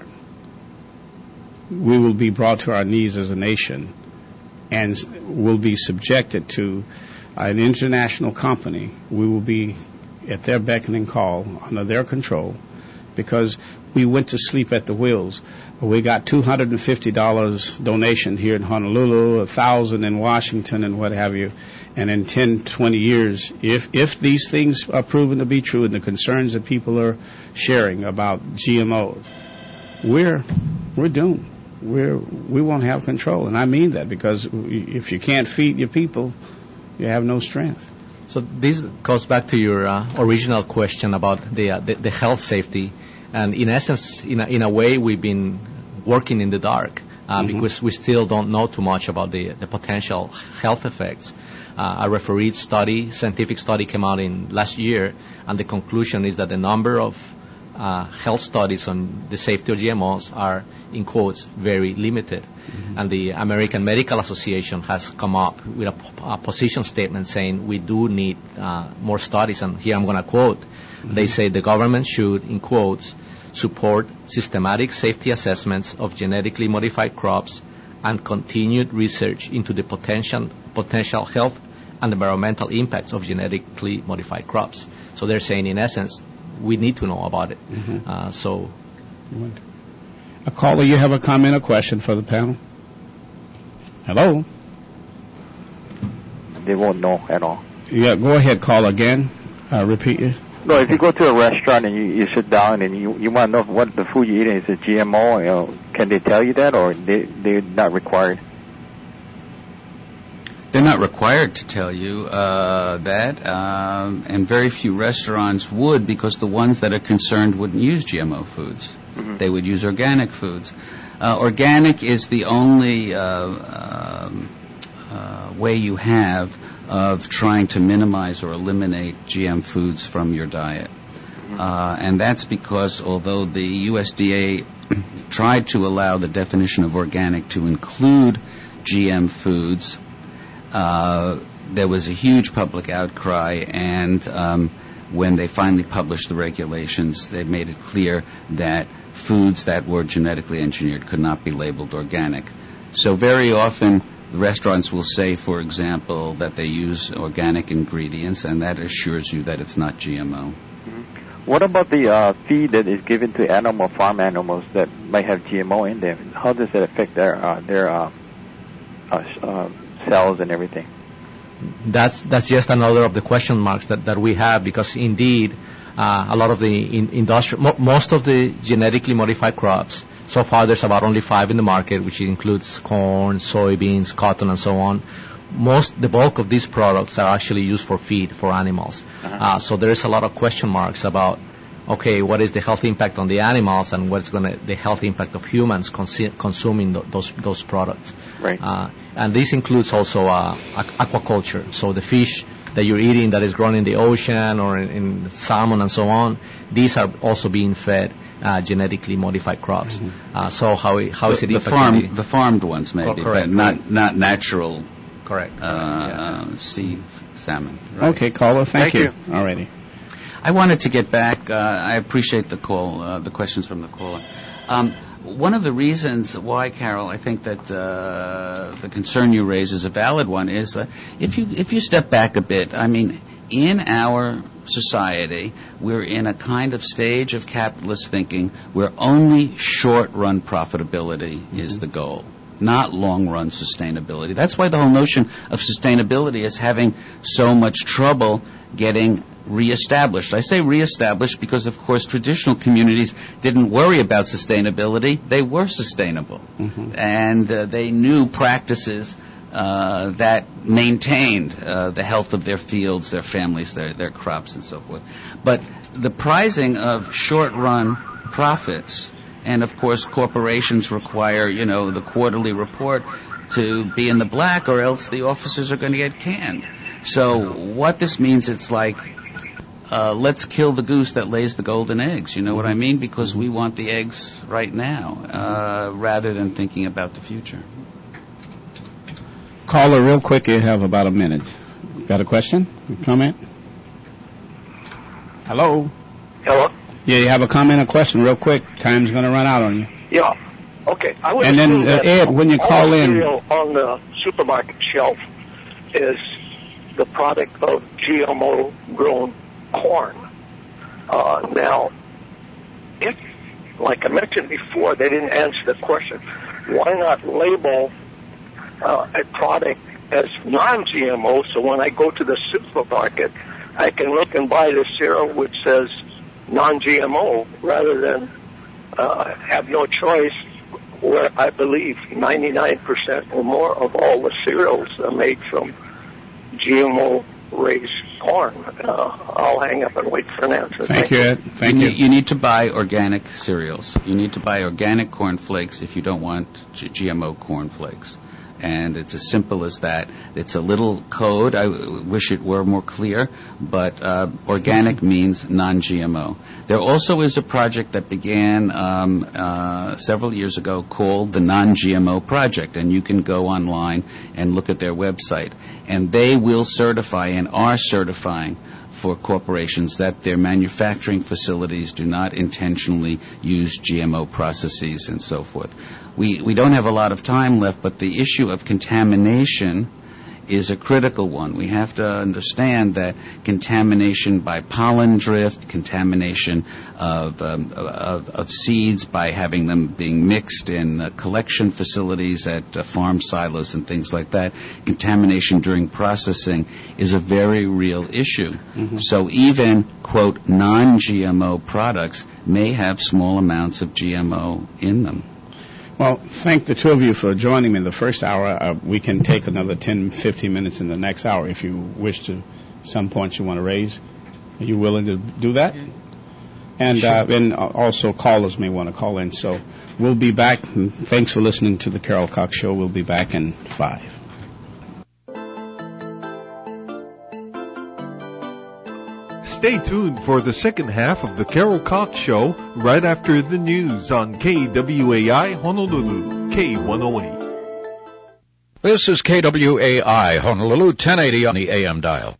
We will be brought to our knees as a nation and will be subjected to an international company. We will be at their beckoning call, under their control, because we went to sleep at the wheels. We got two hundred fifty dollars donation here in Honolulu, one thousand dollars in Washington, and what have you. And in ten, twenty years, if if these things are proven to be true and the concerns that people are sharing about G M Os, we're we're doomed. We're we won't have control, and I mean that, because if you can't feed your people, you have no strength. So this goes back to your uh, original question about the, uh, the the health safety, and in essence, in a, in a way, we've been working in the dark uh, mm-hmm. because we still don't know too much about the the potential health effects. Uh, a refereed study, scientific study, came out in last year, and the conclusion is that the number of uh, health studies on the safety of G M Os are, in quotes, very limited. Mm-hmm. And the American Medical Association has come up with a, a position statement saying we do need uh, more studies. And here I'm going to quote. Mm-hmm. They say the government should, in quotes, support systematic safety assessments of genetically modified crops and continued research into the potential potential health and environmental impacts of genetically modified crops. So they're saying, in essence, we need to know about it. Mm-hmm. Uh, so, a caller, you have a comment or question for the panel? Hello? They won't know at all. Yeah, go ahead, call again. Uh, repeat it. No, if you go to a restaurant and you, you sit down and you you want to know what the food you're eating is a G M O, you know, can they tell you that, or they they're not required? They're not required to tell you uh, that, um, and very few restaurants would, because the ones that are concerned wouldn't use G M O foods. Mm-hmm. They would use organic foods. Uh, organic is the only uh, um, uh, way you have of trying to minimize or eliminate G M foods from your diet. Mm-hmm. Uh, and that's because although the U S D A tried to allow the definition of organic to include G M foods, uh, there was a huge public outcry, and um, when they finally published the regulations, they made it clear that foods that were genetically engineered could not be labeled organic. So very often, the restaurants will say, for example, that they use organic ingredients, and that assures you that it's not G M O. Mm-hmm. What about the uh, feed that is given to animal farm animals that might have G M O in them? How does that affect their uh, their uh, uh, uh, cells and everything? That's that's just another of the question marks that, that we have, because indeed uh, a lot of the in, industrial, mo- most of the genetically modified crops, so far there's about only five in the market, which includes corn, soybeans, cotton, and so on. Most, the bulk of these products are actually used for feed for animals. Uh-huh. Uh, so there is a lot of question marks about, okay, what is the health impact on the animals, and what's going to the health impact of humans consu- consuming th- those those products. Right. Uh, and this includes also uh, aquaculture. So the fish that you're eating that is grown in the ocean or in, in salmon and so on, these are also being fed uh, genetically modified crops. Mm-hmm. Uh, so how how is the, it the farm the farmed ones maybe, oh, correct, but not right. not natural. Correct. Uh, yeah. uh, sea salmon. Right. Okay, caller. Thank, Thank you. you. Alrighty. I wanted to get back. Uh, I appreciate the call, uh, the questions from the caller. Um, one of the reasons why, Carol, I think that uh, the concern you raise is a valid one is uh, if you if you step back a bit. I mean, in our society, we're in a kind of stage of capitalist thinking where only short-run profitability mm-hmm. is the goal, not long-run sustainability. That's why the whole notion of sustainability is having so much trouble getting reestablished. I say reestablished because, of course, traditional communities didn't worry about sustainability. They were sustainable. Mm-hmm. And uh, they knew practices uh, that maintained uh, the health of their fields, their families, their, their crops, and so forth. But the prizing of short-run profits, and, of course, corporations require, you know, the quarterly report to be in the black, or else the officers are going to get canned. So what this means, it's like, uh, let's kill the goose that lays the golden eggs. You know what I mean? Because we want the eggs right now, uh, rather than thinking about the future. Caller, real quick, you have about a minute. Got a question? A comment? Hello? Hello? Yeah, you have a comment or question real quick. Time's going to run out on you. Yeah. Okay. I would and then, assume uh, that Ed, when you all call the in... cereal on the supermarket shelf is the product of G M O grown corn. Uh, now, if, like I mentioned before, they didn't answer the question, why not label uh, a product as non-G M O, so when I go to the supermarket, I can look and buy the cereal which says non-G M O, rather than uh, have no choice, where I believe ninety-nine percent or more of all the cereals are made from G M O raised corn. Uh, I'll hang up and wait for an answer. Thank, Thank you, Ed. Thank you. you. Need, you need to buy organic cereals. You need to buy organic corn flakes if you don't want G- GMO corn flakes. And it's as simple as that. It's a little code. I w- wish it were more clear, but uh, organic means non-G M O. There also is a project that began um, uh, several years ago called the Non-G M O Project, and you can go online and look at their website. And they will certify and are certifying for corporations that their manufacturing facilities do not intentionally use G M O processes and so forth. We we don't have a lot of time left, but the issue of contamination is a critical one. We have to understand that contamination by pollen drift, contamination of um, of, of seeds by having them being mixed in uh, collection facilities at uh, farm silos and things like that, contamination during processing is a very real issue. Mm-hmm. So even, quote, non-G M O products may have small amounts of G M O in them. Well, thank the two of you for joining me in the first hour. Uh, we can take another ten, fifteen minutes in the next hour if you wish to, some points you want to raise. Are you willing to do that? And, sure. uh, and also callers may want to call in. So we'll be back. And thanks for listening to the Carol Cox Show. We'll be back in five. Stay tuned for the second half of the Carol Cox Show right after the news on K W A I Honolulu, K one oh eight. This is K W A I Honolulu, ten eighty on the A M dial.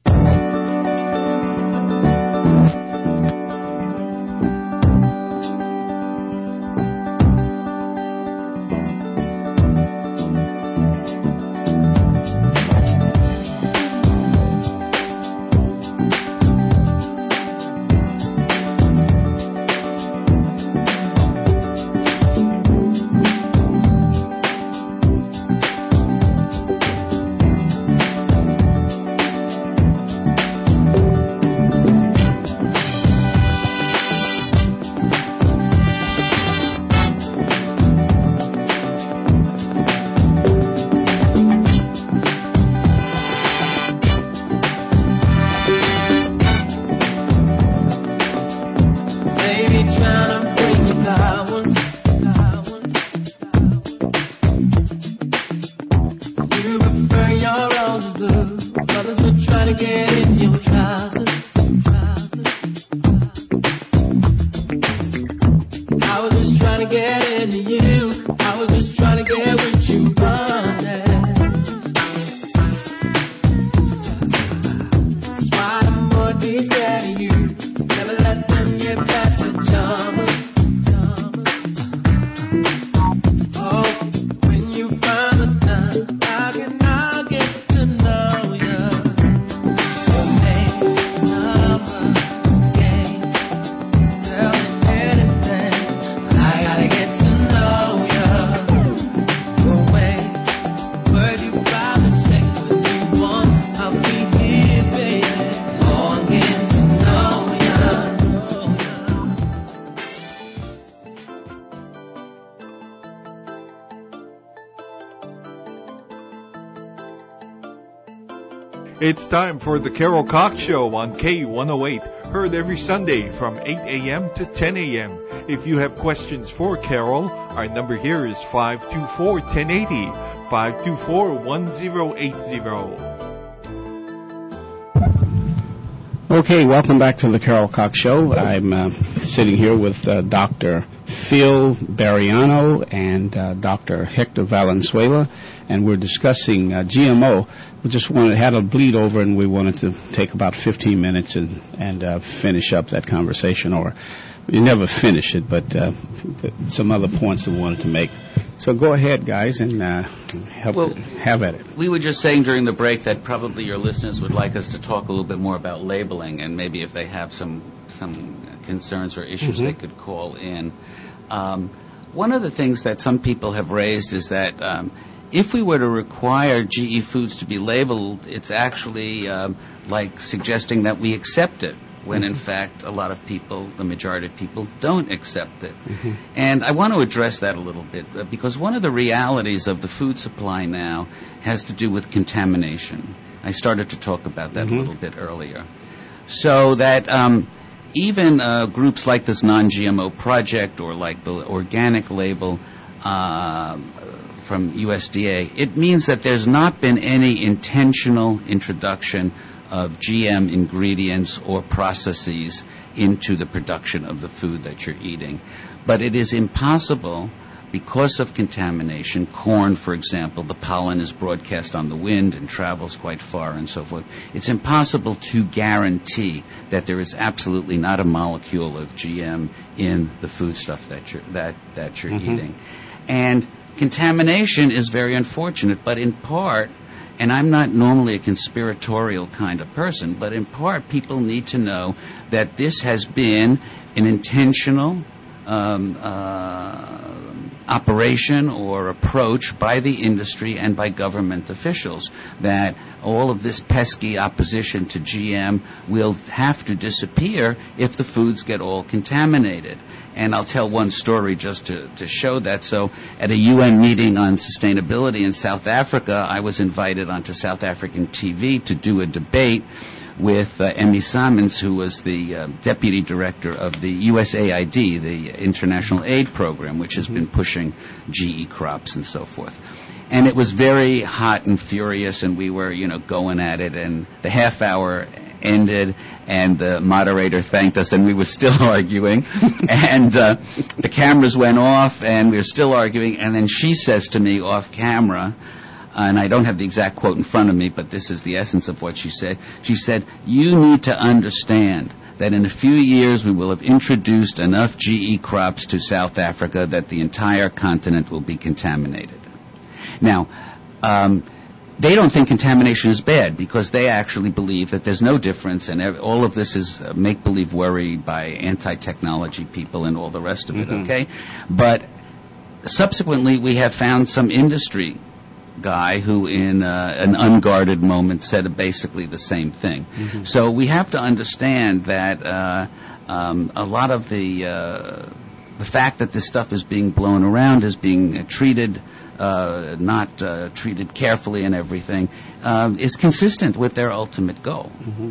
It's time for the Carol Cox Show on K one oh eight, heard every Sunday from eight a.m. to ten a.m. If you have questions for Carol, our number here is five two four, one oh eight oh, five two four, one oh eight oh. Okay, welcome back to the Carol Cox Show. I'm uh, sitting here with uh, Doctor Phil Bariano and uh, Doctor Hector Valenzuela, and we're discussing uh, G M O. We just wanted had a bleed over, and we wanted to take about fifteen minutes and and uh, finish up that conversation, or you never finish it, but uh, some other points we wanted to make. So go ahead, guys, and uh, help well, have at it. We were just saying during the break that probably your listeners would like us to talk a little bit more about labeling, and maybe if they have some some concerns or issues, mm-hmm. they could call in. Um, one of the things that some people have raised is that um, if we were to require G E foods to be labeled, it's actually um, like suggesting that we accept it, when in fact a lot of people, the majority of people, don't accept it. Mm-hmm. And I want to address that a little bit, uh, because one of the realities of the food supply now has to do with contamination. I started to talk about that mm-hmm. a little bit earlier. So that um, even uh, groups like this non G M O project or like the organic label uh, from U S D A, it means that there's not been any intentional introduction of G M ingredients or processes into the production of the food that you're eating. But it is impossible because of contamination. Corn, for example, the pollen is broadcast on the wind and travels quite far and so forth. It's impossible to guarantee that there is absolutely not a molecule of G M in the foodstuff that you're, that, that you're mm-hmm. eating. And contamination is very unfortunate, but in part, and I'm not normally a conspiratorial kind of person, but in part people need to know that this has been an intentional um, uh, operation or approach by the industry and by government officials that all of this pesky opposition to G M will have to disappear if the foods get all contaminated. And I'll tell one story just to, to show that. So at a U N meeting on sustainability in South Africa, I was invited onto South African T V to do a debate with uh, Emmy Simons, who was the uh, deputy director of the U S A I D, the International Aid Program, which has mm-hmm. been pushing G E crops and so forth. And it was very hot and furious, and we were, you know, going at it, and the half hour ended, and the moderator thanked us, and we were still arguing, and uh, the cameras went off, and we were still arguing, and then she says to me off camera, and I don't have the exact quote in front of me, but this is the essence of what she said. She said, "You need to understand that in a few years we will have introduced enough G E crops to South Africa that the entire continent will be contaminated." Now, um, they don't think contamination is bad because they actually believe that there's no difference, and ev- all of this is uh, make-believe worry by anti-technology people and all the rest of mm-hmm. it, okay? But subsequently we have found some industry guy who in uh, an unguarded moment said basically the same thing. Mm-hmm. So we have to understand that uh, um, a lot of the uh, the fact that this stuff is being blown around is being uh, treated uh, not uh, treated carefully and everything um, is consistent with their ultimate goal. Mm-hmm.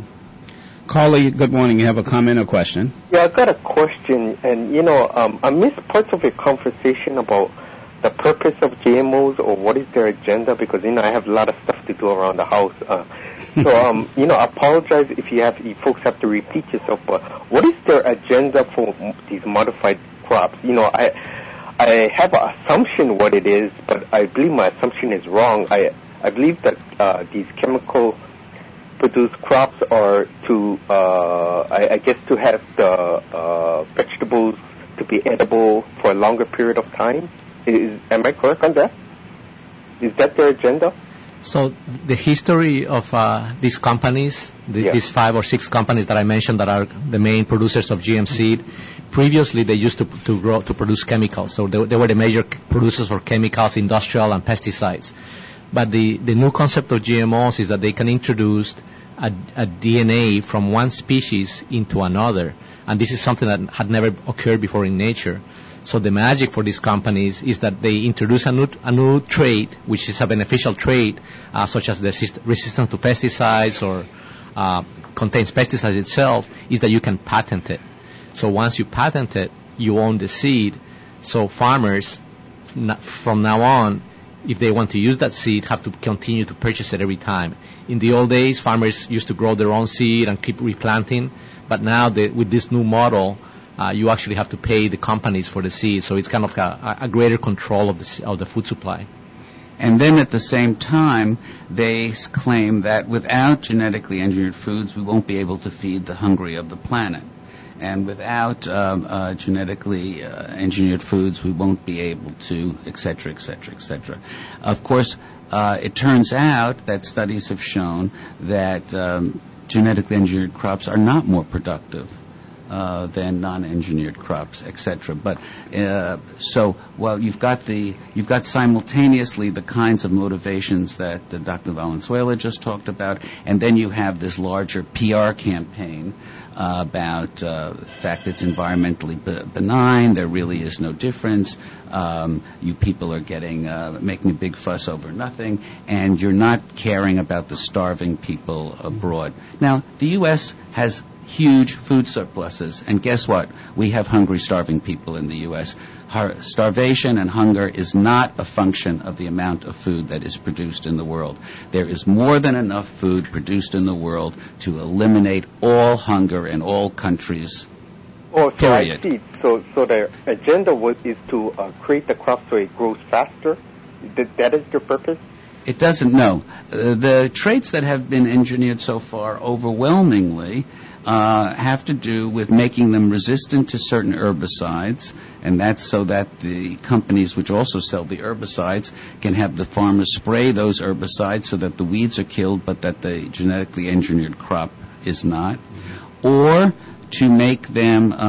Carly, good morning. You have a comment or question? Yeah, I've got a question, and you know, um, I missed parts of your conversation about the purpose of G M Os or what is their agenda, because, you know, I have a lot of stuff to do around the house. Uh, so, um, you know, I apologize if you have, if folks have to repeat yourself, but what is their agenda for m- these modified crops? You know, I I have an assumption what it is, but I believe my assumption is wrong. I, I believe that uh, these chemical produced crops are to, uh, I, I guess, to have the uh, vegetables to be edible for a longer period of time. Is, am I correct on that? Is that their agenda? So the history of uh, these companies, the, yeah. these five or six companies that I mentioned that are the main producers of G M seed, previously they used to to grow to produce chemicals. So they, they were the major producers for chemicals, industrial, and pesticides. But the, the new concept of G M Os is that they can introduce a, a D N A from one species into another. And this is something that had never occurred before in nature. So the magic for these companies is that they introduce a new, a new trait, which is a beneficial trait, uh, such as the resist- resistance to pesticides or uh, contains pesticides itself, is that you can patent it. So once you patent it, you own the seed. So farmers, from now on, if they want to use that seed, have to continue to purchase it every time. In the old days, farmers used to grow their own seed and keep replanting. But now, the, with this new model, uh, you actually have to pay the companies for the seed. So it's kind of a, a greater control of the, of the food supply. And then at the same time, they claim that without genetically engineered foods, we won't be able to feed the hungry of the planet. And without um, uh, genetically uh, engineered foods, we won't be able to, et cetera, et cetera, et cetera. Of course, uh, it turns out that studies have shown that um, genetically engineered crops are not more productive uh, than non-engineered crops, et cetera. But uh, so, well, you've got the you've got simultaneously the kinds of motivations that uh, Doctor Valenzuela just talked about, and then you have this larger P R campaign uh, about uh, the fact it's environmentally b- benign. There really is no difference. Um, you people are getting uh, making a big fuss over nothing, and you're not caring about the starving people abroad. Now, the U S has huge food surpluses, and guess what? We have hungry, starving people in the U S Har- starvation and hunger is not a function of the amount of food that is produced in the world. There is more than enough food produced in the world to eliminate all hunger in all countries. Oh, so period. I see. So, so their agenda was is to uh, create the crop so it grows faster. That, that is their purpose. It doesn't, no. Uh, the traits that have been engineered so far overwhelmingly uh, have to do with making them resistant to certain herbicides, and that's so that the companies which also sell the herbicides can have the farmers spray those herbicides so that the weeds are killed but that the genetically engineered crop is not. Or to make them um,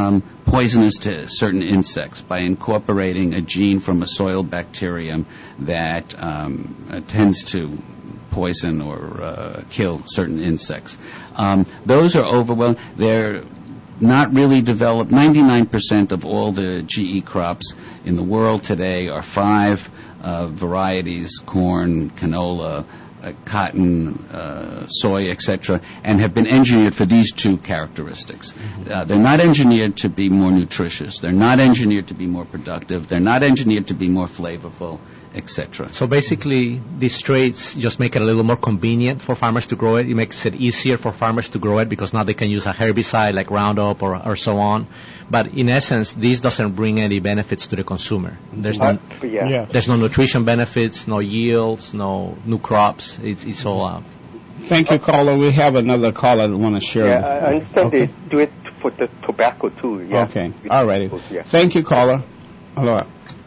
poisonous to certain insects by incorporating a gene from a soil bacterium that um, uh, tends to poison or uh, kill certain insects. Um, those are overwhelming. They're not really developed. ninety-nine percent of all the G E crops in the world today are five uh, varieties: corn, canola, uh, cotton, uh, soy, et cetera, and have been engineered for these two characteristics. Mm-hmm. Uh, they're not engineered to be more nutritious. They're not engineered to be more productive. They're not engineered to be more flavorful, et cetera. So basically, these traits just make it a little more convenient for farmers to grow it. It makes it easier for farmers to grow it because now they can use a herbicide like Roundup or, or so on. But in essence, this doesn't bring any benefits to the consumer. There's no, uh, yeah. Yeah. there's no nutrition benefits, no yields, no new crops. It's, it's all uh, Thank you, caller. We have another caller that want to share. Yeah, I understand okay. they do it for the tobacco too. Yeah. Okay. All righty. Yeah. Thank you, caller. Hello.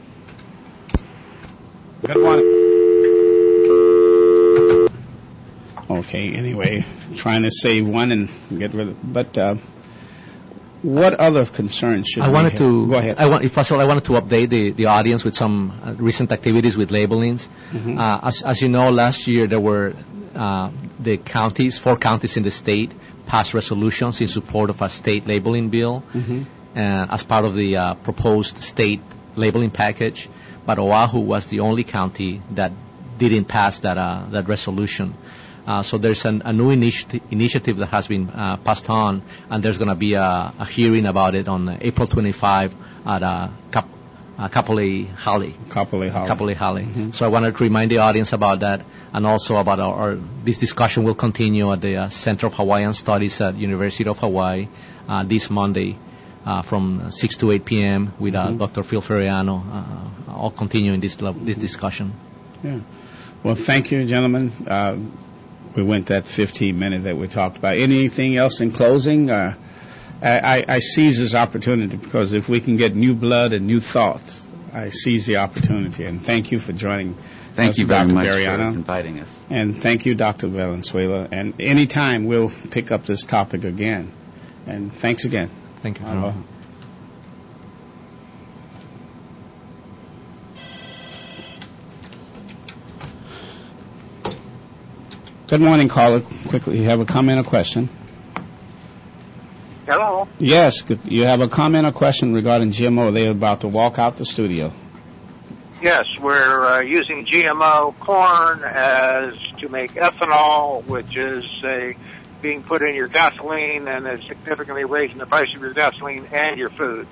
Good morning. Okay, anyway, trying to save one and get rid of But uh, what other concerns should I we wanted have? to, Go ahead. I want, if possible, I wanted to update the, the audience with some uh, recent activities with labelings. Mm-hmm. Uh, as, as you know, last year there were uh, the counties, four counties in the state passed resolutions in support of a state labeling bill Mm-hmm. uh, as part of the uh, proposed state labeling package. But Oahu was the only county that didn't pass that uh, that resolution. Uh, so there's an, a new initi- initiative that has been uh, passed on, and there's going to be a, a hearing about it on April twenty-fifth at uh, Cap- uh, Kapolei Hale. Kapolei Hale. Kapolei Hale. Mm-hmm. So I wanted to remind the audience about that, and also about our, our this discussion will continue at the uh, Center of Hawaiian Studies at University of Hawaii uh, this Monday. Uh, from six to eight p.m. with uh, mm-hmm. Doctor Phil Ferriano, uh, all continuing this this discussion. Yeah. Well, thank you, gentlemen. Uh, we went that fifteen minutes that we talked about. Anything else in closing? Uh, I, I seize this opportunity because if we can get new blood and new thoughts, I seize the opportunity. And thank you for joining Thank us, you very Doctor much Ferriano. for inviting us. And thank you, Doctor Valenzuela. And anytime we'll pick up this topic again. And thanks again. Thank you. Aloha. Good morning, caller. Quickly, you have a comment or question? Hello. Yes, good. You have a comment or question regarding G M O. They're about to walk out the studio. Yes, we're uh, using G M O corn as to make ethanol, which is a being put in your gasoline and is significantly raising the price of your gasoline and your food.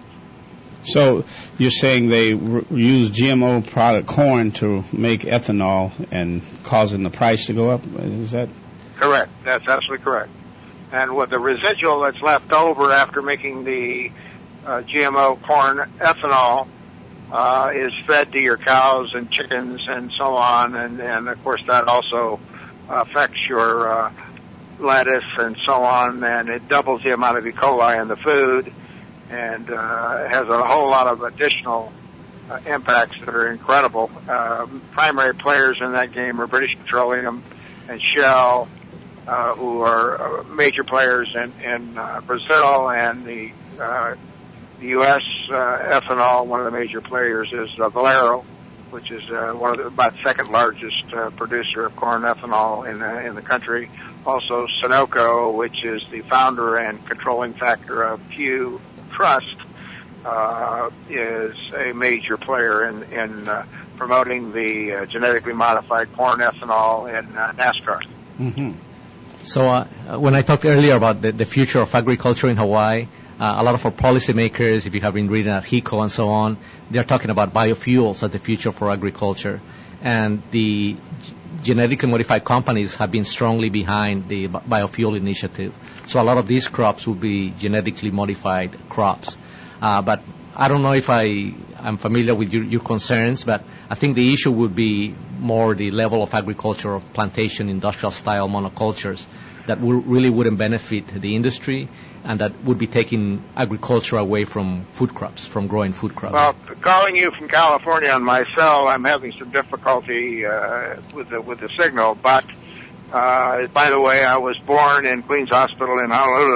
So you're saying they r- use G M O product corn to make ethanol and causing the price to go up? Is that correct? That's absolutely correct. And with the residual that's left over after making the uh, G M O corn ethanol uh, is fed to your cows and chickens and so on, and, and of course that also affects your uh, lettuce and so on, and it doubles the amount of E. coli in the food, and uh, has a whole lot of additional uh, impacts that are incredible. Uh, primary players in that game are British Petroleum and Shell, uh, who are uh, major players in, in uh, Brazil, and the, uh, the U S uh, ethanol. One of the major players is uh, Valero, which is uh, one of the about second largest uh, producer of corn ethanol in the, in the country. Also, Sunoco, which is the founder and controlling factor of Pew Trust, uh, is a major player in, in uh, promoting the uh, genetically modified corn ethanol in uh, NASCAR. Mm-hmm. So uh, when I talked earlier about the, the future of agriculture in Hawaii, uh, a lot of our policymakers, if you have been reading at HECO and so on, they're talking about biofuels as the future for agriculture. And the genetically modified companies have been strongly behind the biofuel initiative. So a lot of these crops will be genetically modified crops. Uh, but I don't know if I am familiar with your, your concerns, but I think the issue would be more the level of agriculture of plantation, industrial-style monocultures that will, really wouldn't benefit the industry and that would be taking agriculture away from food crops, from growing food crops. Well, calling you from California on my cell, I'm having some difficulty uh, with the with the signal. But uh, by the way, I was born in Queens Hospital in Honolulu,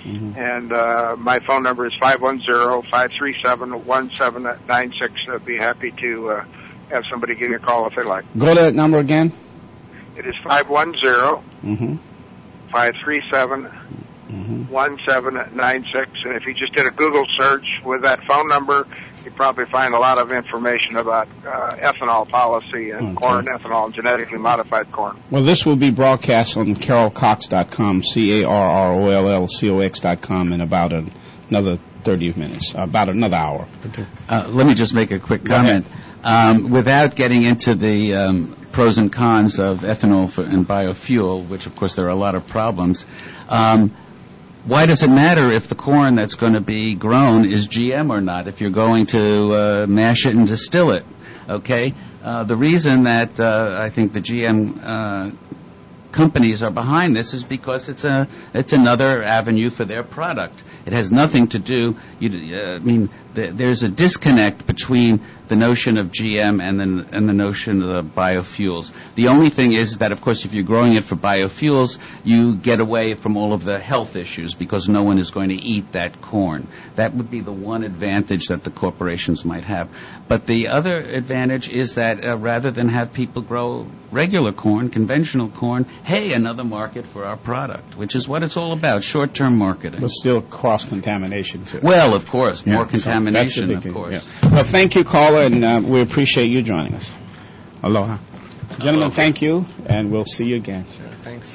Mm-hmm. And uh, my phone number is five one zero, five three seven, one seven nine six. I'd be happy to uh, have somebody give me a call if they like. Go to that number again. It is five one zero, mm-hmm. five three seven, one seven nine six. And if you just did a Google search with that phone number, you'd probably find a lot of information about uh, ethanol policy and okay. corn ethanol and genetically modified corn. Well, this will be broadcast on carol cox dot com, C A R R O L L C O X dot com, in about a, another thirty minutes, about another hour. Okay. Uh, let me just make a quick comment. Um, without getting into the um, pros and cons of ethanol for, and biofuel, which, of course, there are a lot of problems, um, why does it matter if the corn that's going to be grown is G M or not, if you're going to uh, mash it and distill it, okay? Uh, the reason that uh, I think the G M uh, companies are behind this is because it's a it's another avenue for their product. It has nothing to do, you, uh, I mean, the, there's a disconnect between the notion of G M and the, and the notion of the biofuels. The only thing is that, of course, if you're growing it for biofuels, you get away from all of the health issues because no one is going to eat that corn. That would be the one advantage that the corporations might have. But the other advantage is that uh, rather than have people grow regular corn, conventional corn, hey, another market for our product, which is what it's all about, short-term marketing. But still cross-contamination, too. Well, of course, more yeah, contamination, so of thing, course. Yeah. Well, thank you, caller, and uh, we appreciate you joining us. Aloha. Gentlemen, Aloha. Thank you, and we'll see you again. Sure, thanks.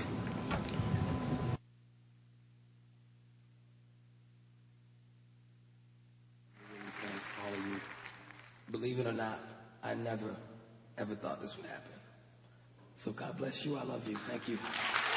Believe it or not, I never, ever thought this would happen. So God bless you. I love you. Thank you.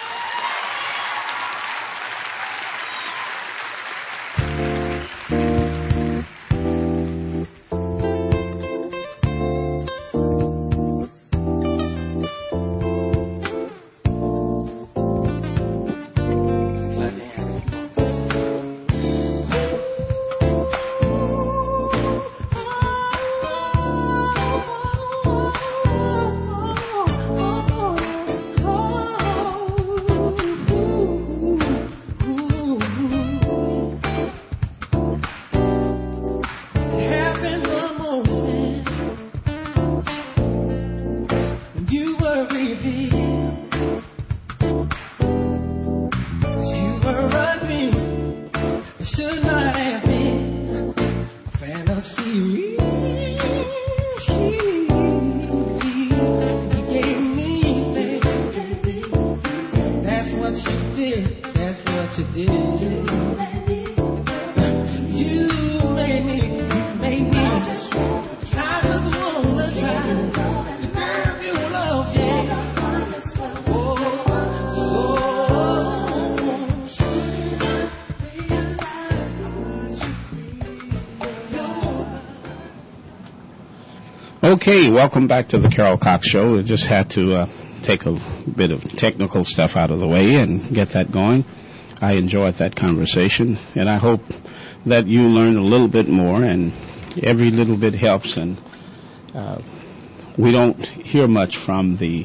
Okay, welcome back to the Carol Cox Show. We just had to uh, take a bit of technical stuff out of the way and get that going. I enjoyed that conversation, and I hope that you learned a little bit more, and every little bit helps. And uh, we don't hear much from the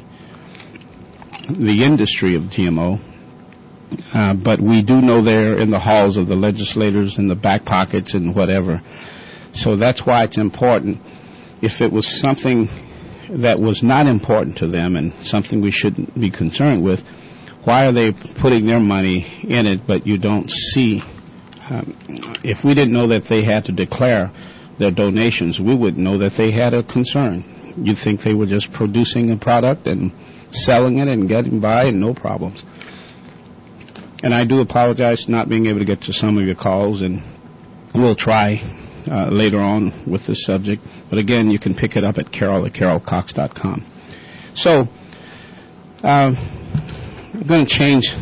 the industry of G M O, uh, but we do know they're in the halls of the legislators, in the back pockets, and whatever. So that's why it's important. If it was something that was not important to them and something we shouldn't be concerned with, why are they putting their money in it, but you don't see? Um, if we didn't know that they had to declare their donations, we wouldn't know that they had a concern. You'd think they were just producing a product and selling it and getting by and no problems. And I do apologize for not being able to get to some of your calls, and we'll try Uh, later on with this subject. But again, you can pick it up at carol at carol cox dot com. So, uh, I'm going to change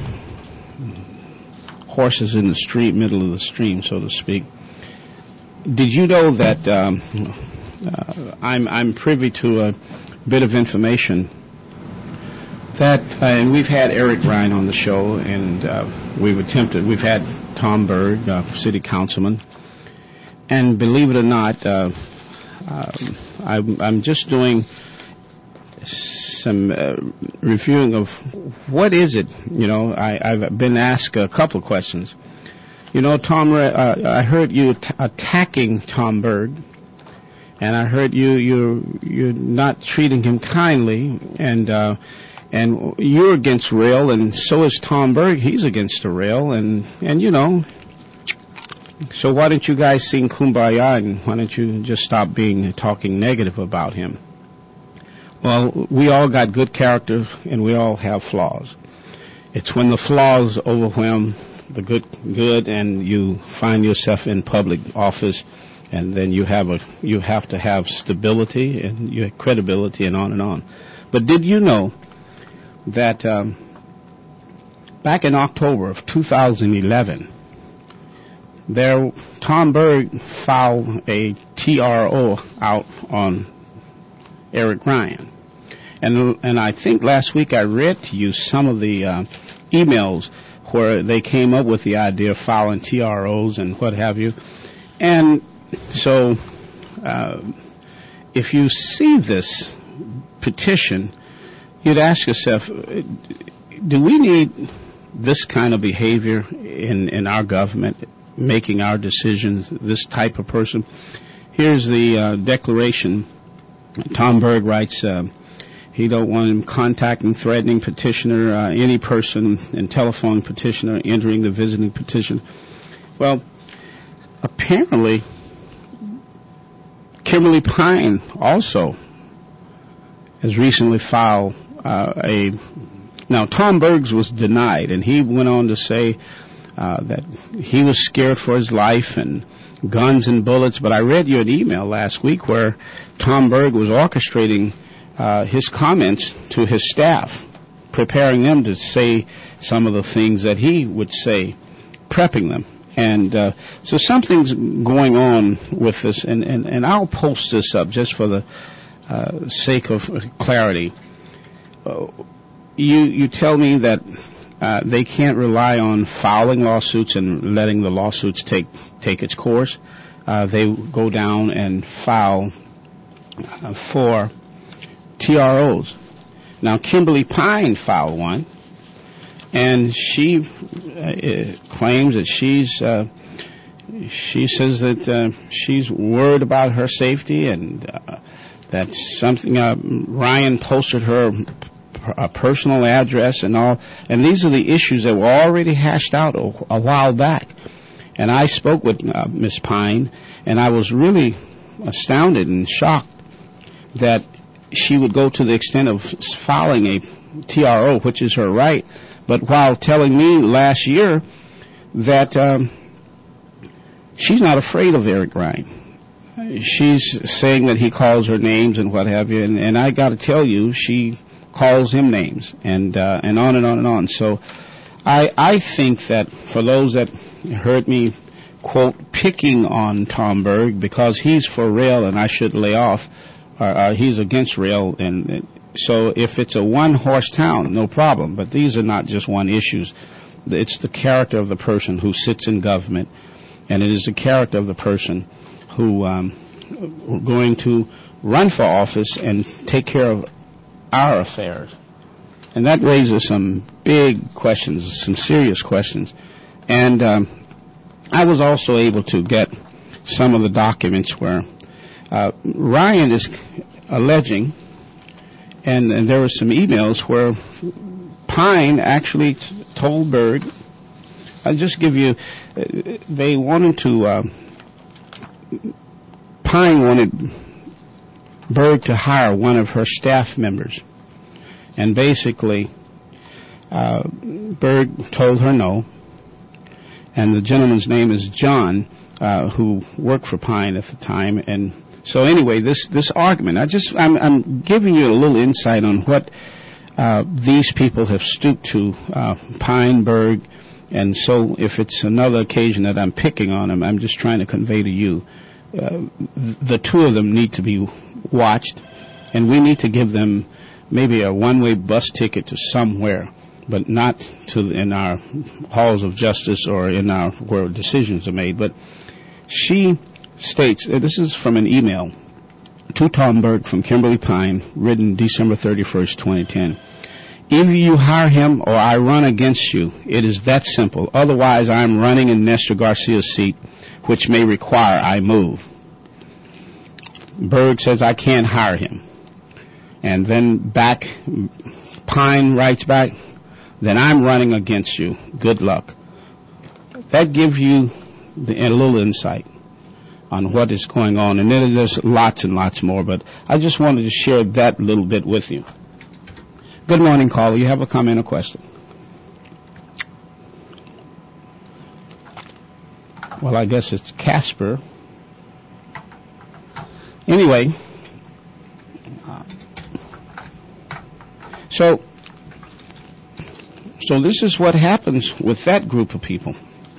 horses in the stream, middle of the stream, so to speak. Did you know that um, uh, I'm, I'm privy to a bit of information that, uh, and we've had Eric Ryan on the show, and uh, we've attempted, we've had Tom Berg, uh, city councilman. And believe it or not, uh, uh, I'm, I'm just doing some uh, reviewing of what is it. You know, I, I've been asked a couple of questions. You know, Tom, uh, I heard you t- attacking Tom Berg, and I heard you you you're not treating him kindly, and uh, and you're against rail, and so is Tom Berg. He's against the rail, and and you know. So why don't you guys sing Kumbaya, and why don't you just stop being talking negative about him? Well, we all got good character, and we all have flaws. It's when the flaws overwhelm the good, good, and you find yourself in public office, and then you have a, you have to have stability and your credibility, and on and on. But did you know that um, back in October of two thousand eleven, there Tom Berg filed a T R O out on Eric Ryan, and and I think last week I read to you some of the uh, emails where they came up with the idea of filing T R Os and what have you. And so uh, if you see this petition, you'd ask yourself, do we need this kind of behavior in, in our government, making our decisions, this type of person? Here's the uh, declaration. Tom Berg writes, uh, he don't want him contacting, threatening petitioner, uh, any person, and telephone petitioner, entering the visiting petition. Well, apparently, Kimberly Pine also has recently filed uh, a. Now, Tom Berg's was denied, and he went on to say uh, that he was scared for his life and guns and bullets. But I read you an email last week where Tom Berg was orchestrating Uh, his comments to his staff, preparing them to say some of the things that he would say, prepping them. And uh, so something's going on with this, and, and, and I'll post this up just for the uh, sake of clarity. Uh, you you tell me that uh, they can't rely on filing lawsuits and letting the lawsuits take take its course. Uh, they go down and file uh, for T R Os. Now, Kimberly Pine filed one, and she uh, claims that she's, uh, she says that uh, she's worried about her safety, and uh, that's something, uh, Ryan posted her a personal address and all, and these are the issues that were already hashed out a, a while back. And I spoke with uh, Miss Pine, and I was really astounded and shocked that she would go to the extent of filing a T R O, which is her right, but while telling me last year that um, she's not afraid of Eric Ryan. She's saying that he calls her names and what have you, and, and I got to tell you, she calls him names, and uh, and on and on and on. So I I think that for those that heard me, quote, picking on Tom Berg because he's for rail and I should lay off, Uh, uh, he's against rail, and uh, so if it's a one-horse town, no problem. But these are not just one issues. It's the character of the person who sits in government, and it is the character of the person who um, going to run for office and take care of our affairs. And that raises some big questions, some serious questions. And um, I was also able to get some of the documents where Uh, Ryan is alleging, and, and there were some emails where Pine actually t- told Berg, I'll just give you, uh, they wanted to, uh, Pine wanted Berg to hire one of her staff members. And basically, uh, Berg told her no. And the gentleman's name is John, uh, who worked for Pine at the time, and so anyway, this this argument, I just I'm, I'm giving you a little insight on what uh, these people have stooped to, uh, Pine, Berg, and so if it's another occasion that I'm picking on them, I'm just trying to convey to you, uh, the two of them need to be watched, and we need to give them maybe a one-way bus ticket to somewhere, but not to in our halls of justice or in our where decisions are made. But she states, uh, this is from an email to Tom Berg from Kimberly Pine, written December thirty-first, twenty ten. Either you hire him or I run against you. It is that simple. Otherwise, I'm running in Nestor Garcia's seat, which may require I move. Berg says I can't hire him. And then back, Pine writes back, then I'm running against you. Good luck. That gives you the, a little insight on what is going on. And then there's lots and lots more, but I just wanted to share that little bit with you. Good morning, caller. You have a comment or question? Well, I guess it's Casper. Anyway, uh, so so this is what happens with that group of people.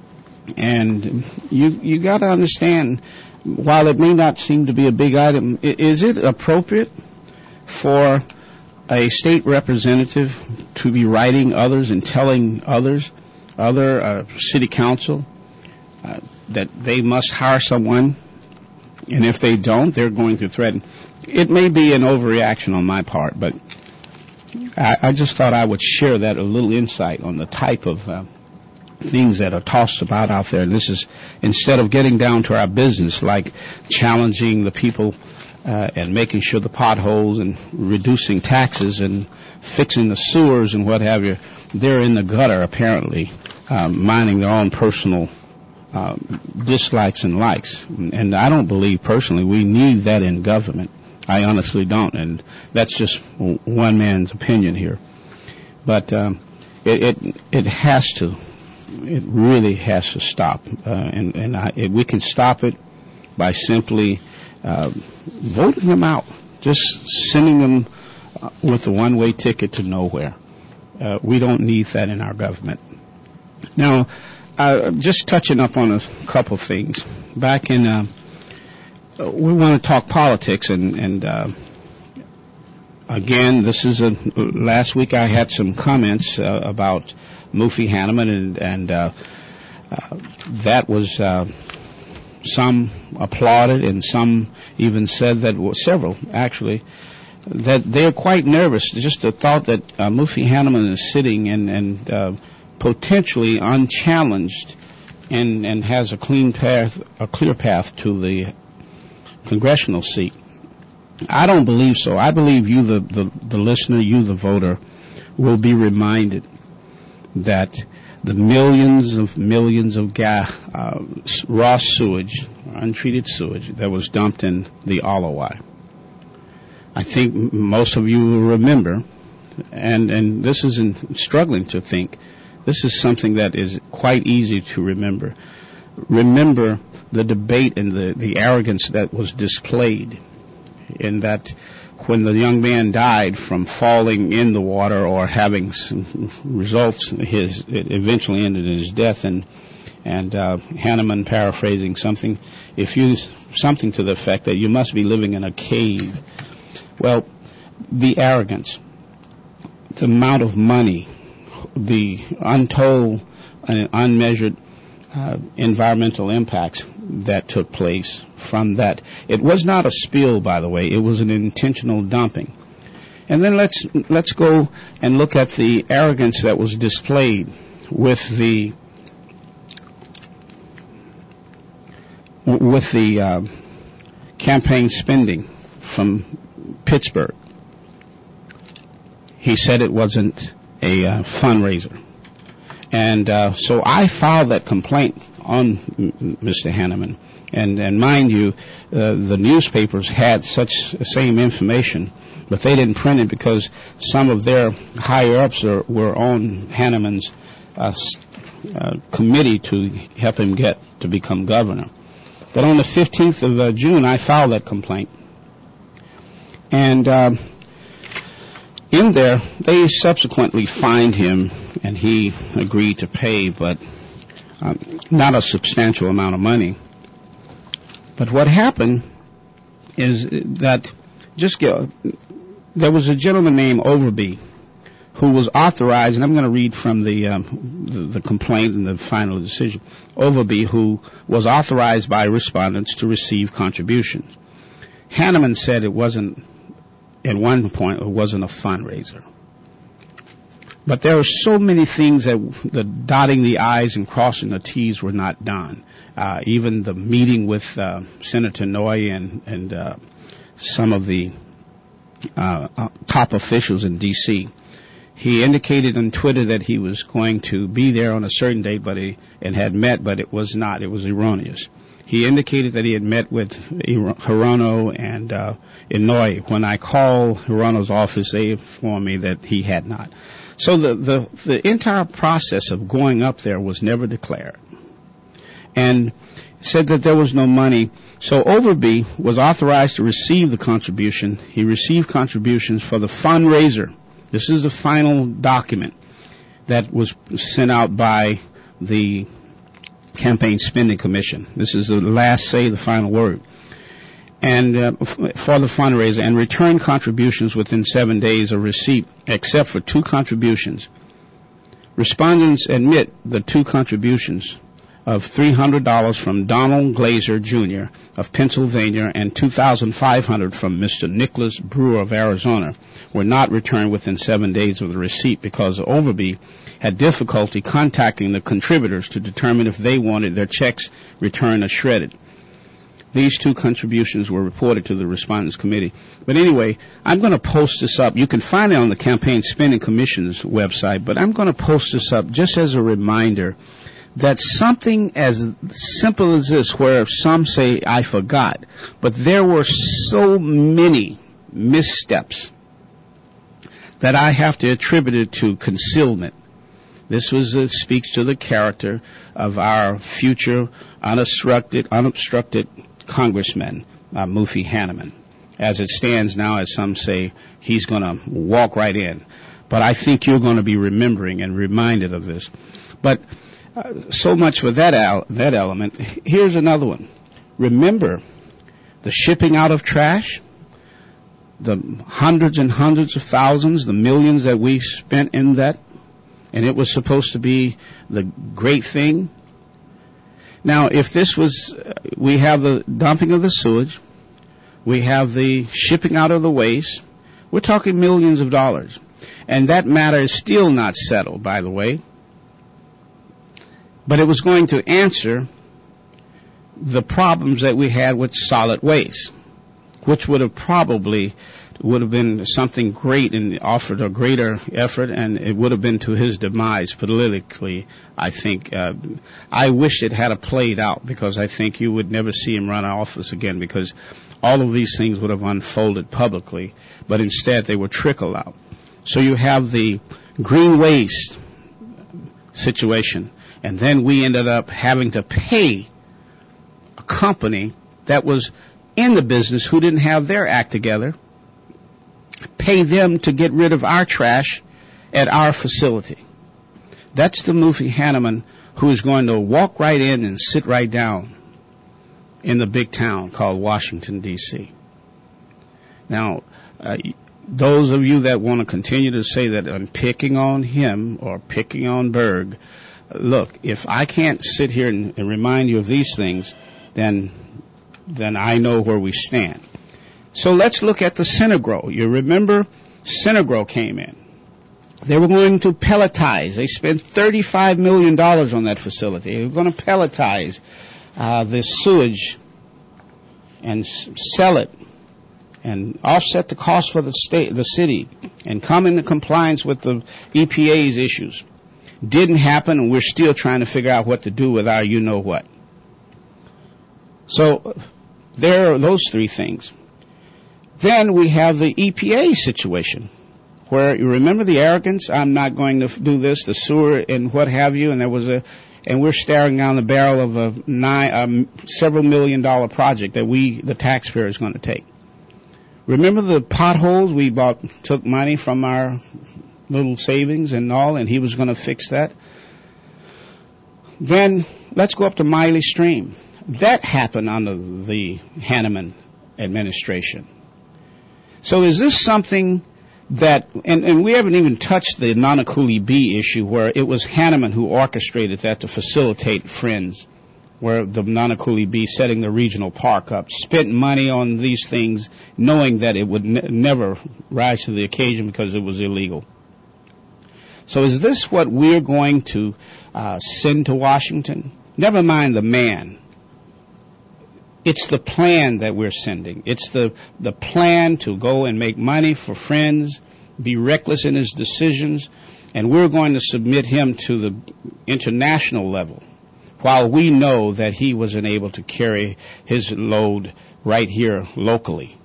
And you you got to understand, while it may not seem to be a big item, is it appropriate for a state representative to be writing others and telling others, other uh, city council, uh, that they must hire someone, and if they don't, they're going to threaten? It may be an overreaction on my part, but I, I just thought I would share that, a little insight on the type of uh, things that are tossed about out there. And this is, instead of getting down to our business, like challenging the people uh, and making sure the potholes and reducing taxes and fixing the sewers and what have you, they're in the gutter apparently, uh, minding their own personal uh, dislikes and likes. And I don't believe personally we need that in government. I honestly don't, and that's just one man's opinion here. But um, it, it it has to, it really has to stop, uh, and and I, it, we can stop it by simply uh, voting them out, just sending them uh, with a one-way ticket to nowhere. Uh, we don't need that in our government. Now, uh, just touching up on a couple things. Back in uh, we want to talk politics, and, and uh, again, this is a, last week I had some comments uh, about Mufi Hanneman, and, and uh, uh, that was, uh, some applauded and some even said that, well, several actually, that they're quite nervous. Just the thought that uh, Mufi Hanneman is sitting and, and uh, potentially unchallenged and, and has a clean path, a clear path to the congressional seat. I don't believe so. I believe you, the, the, the listener, you, the voter, will be reminded that the millions of millions of ga- uh, raw sewage, untreated sewage, that was dumped in the Ollawai. I think most of you will remember, and, and this isn't struggling to think, this is something that is quite easy to remember. Remember the debate and the, the arrogance that was displayed, in that when the young man died from falling in the water or having some results, his it eventually ended in his death, and and uh, Hanneman paraphrasing something, if you something to the effect that you must be living in a cave. Well, the arrogance, the amount of money, the untold and unmeasured Uh, environmental impacts that took place from that. It was not a spill, by the way. It was an intentional dumping. And then let's let's go and look at the arrogance that was displayed with the with the uh, campaign spending from Pittsburgh. He said it wasn't a uh, fundraiser. And uh, so I filed that complaint on Mister Hanneman. And, and mind you, uh, the newspapers had such the same information, but they didn't print it because some of their higher-ups are, were on Hanneman's uh, uh, committee to help him get to become governor. But on the fifteenth of uh, June, I filed that complaint. And uh, in there, they subsequently fined him, and he agreed to pay, but um, not a substantial amount of money. But what happened is that just get, there was a gentleman named Overby who was authorized, and I'm going to read from the, um, the the complaint and the final decision. Overby, who was authorized by respondents to receive contributions. Hanneman said it wasn't, at one point, it wasn't a fundraiser. But there were so many things that the dotting the I's and crossing the T's were not done. Uh, even the meeting with uh, Senator Noy and, and uh, some of the uh, uh, top officials in D C, he indicated on Twitter that he was going to be there on a certain date, but he and had met, but it was not. It was erroneous. He indicated that he had met with Hirono and uh, Inouye. When I called Hirono's office, they informed me that he had not. So the, the, the entire process of going up there was never declared, and said that there was no money. So Overby was authorized to receive the contribution. He received contributions for the fundraiser. This is the final document that was sent out by the Campaign Spending Commission. This is the last say, the final word. And uh, f- for the fundraiser, and return contributions within seven days of receipt, except for two contributions. Respondents admit the two contributions of three hundred dollars from Donald Glazer, Junior of Pennsylvania and two thousand five hundred dollars from Mister Nicholas Brewer of Arizona were not returned within seven days of the receipt because Overby had difficulty contacting the contributors to determine if they wanted their checks returned or shredded. These two contributions were reported to the Respondents Committee. But anyway, I'm going to post this up. You can find it on the Campaign Spending Commission's website, but I'm going to post this up just as a reminder that something as simple as this, where some say, I forgot, but there were so many missteps that I have to attribute it to concealment. This was uh, speaks to the character of our future unobstructed, unobstructed Congressman, uh, Mufi Hanneman. As it stands now, as some say, he's going to walk right in. But I think you're going to be remembering and reminded of this. But uh, so much for that al- that element. Here's another one. Remember the shipping out of trash, the hundreds and hundreds of thousands, the millions that we spent in that, and it was supposed to be the great thing. Now, if this was, uh, we have the dumping of the sewage, we have the shipping out of the waste, we're talking millions of dollars. And that matter is still not settled, by the way. But it was going to answer the problems that we had with solid waste, which would have probably would have been something great and offered a greater effort, and it would have been to his demise politically, I think. Uh, I wish it had a played out, because I think you would never see him run office again, because all of these things would have unfolded publicly, but instead they were trickle out. So you have the green waste situation, and then we ended up having to pay a company that was in the business who didn't have their act together, pay them to get rid of our trash at our facility. That's the Mufi Hanneman who is going to walk right in and sit right down in the big town called Washington, D C Now, uh, those of you that want to continue to say that I'm picking on him or picking on Berg, look, if I can't sit here and, and remind you of these things, then then I know where we stand. So let's look at the Synagro. You remember Synagro came in. They were going to pelletize. They spent thirty-five million dollars on that facility. They were going to pelletize uh, the sewage and s- sell it and offset the cost for the state, the city, and come into compliance with the E P A's issues. Didn't happen, and we're still trying to figure out what to do with our you-know-what. So there are those three things. Then we have the E P A situation, where you remember the arrogance. I'm not going to do this, the sewer and what have you. And there was a, and we're staring down the barrel of a nine, um, several million dollar project that we, the taxpayer, is going to take. Remember the potholes? We bought, took money from our little savings and all, and he was going to fix that. Then let's go up to Miley Stream. That happened under the Hanneman administration. So is this something that, and, and we haven't even touched the Nanakuli B issue, where it was Hanneman who orchestrated that to facilitate Friends, where the Nanakuli B setting the regional park up, spent money on these things knowing that it would ne- never rise to the occasion because it was illegal. So is this what we're going to uh, send to Washington? Never mind the man. It's the plan that we're sending. It's the, the plan to go and make money for friends, be reckless in his decisions, and we're going to submit him to the international level, while we know that he wasn't able to carry his load right here locally.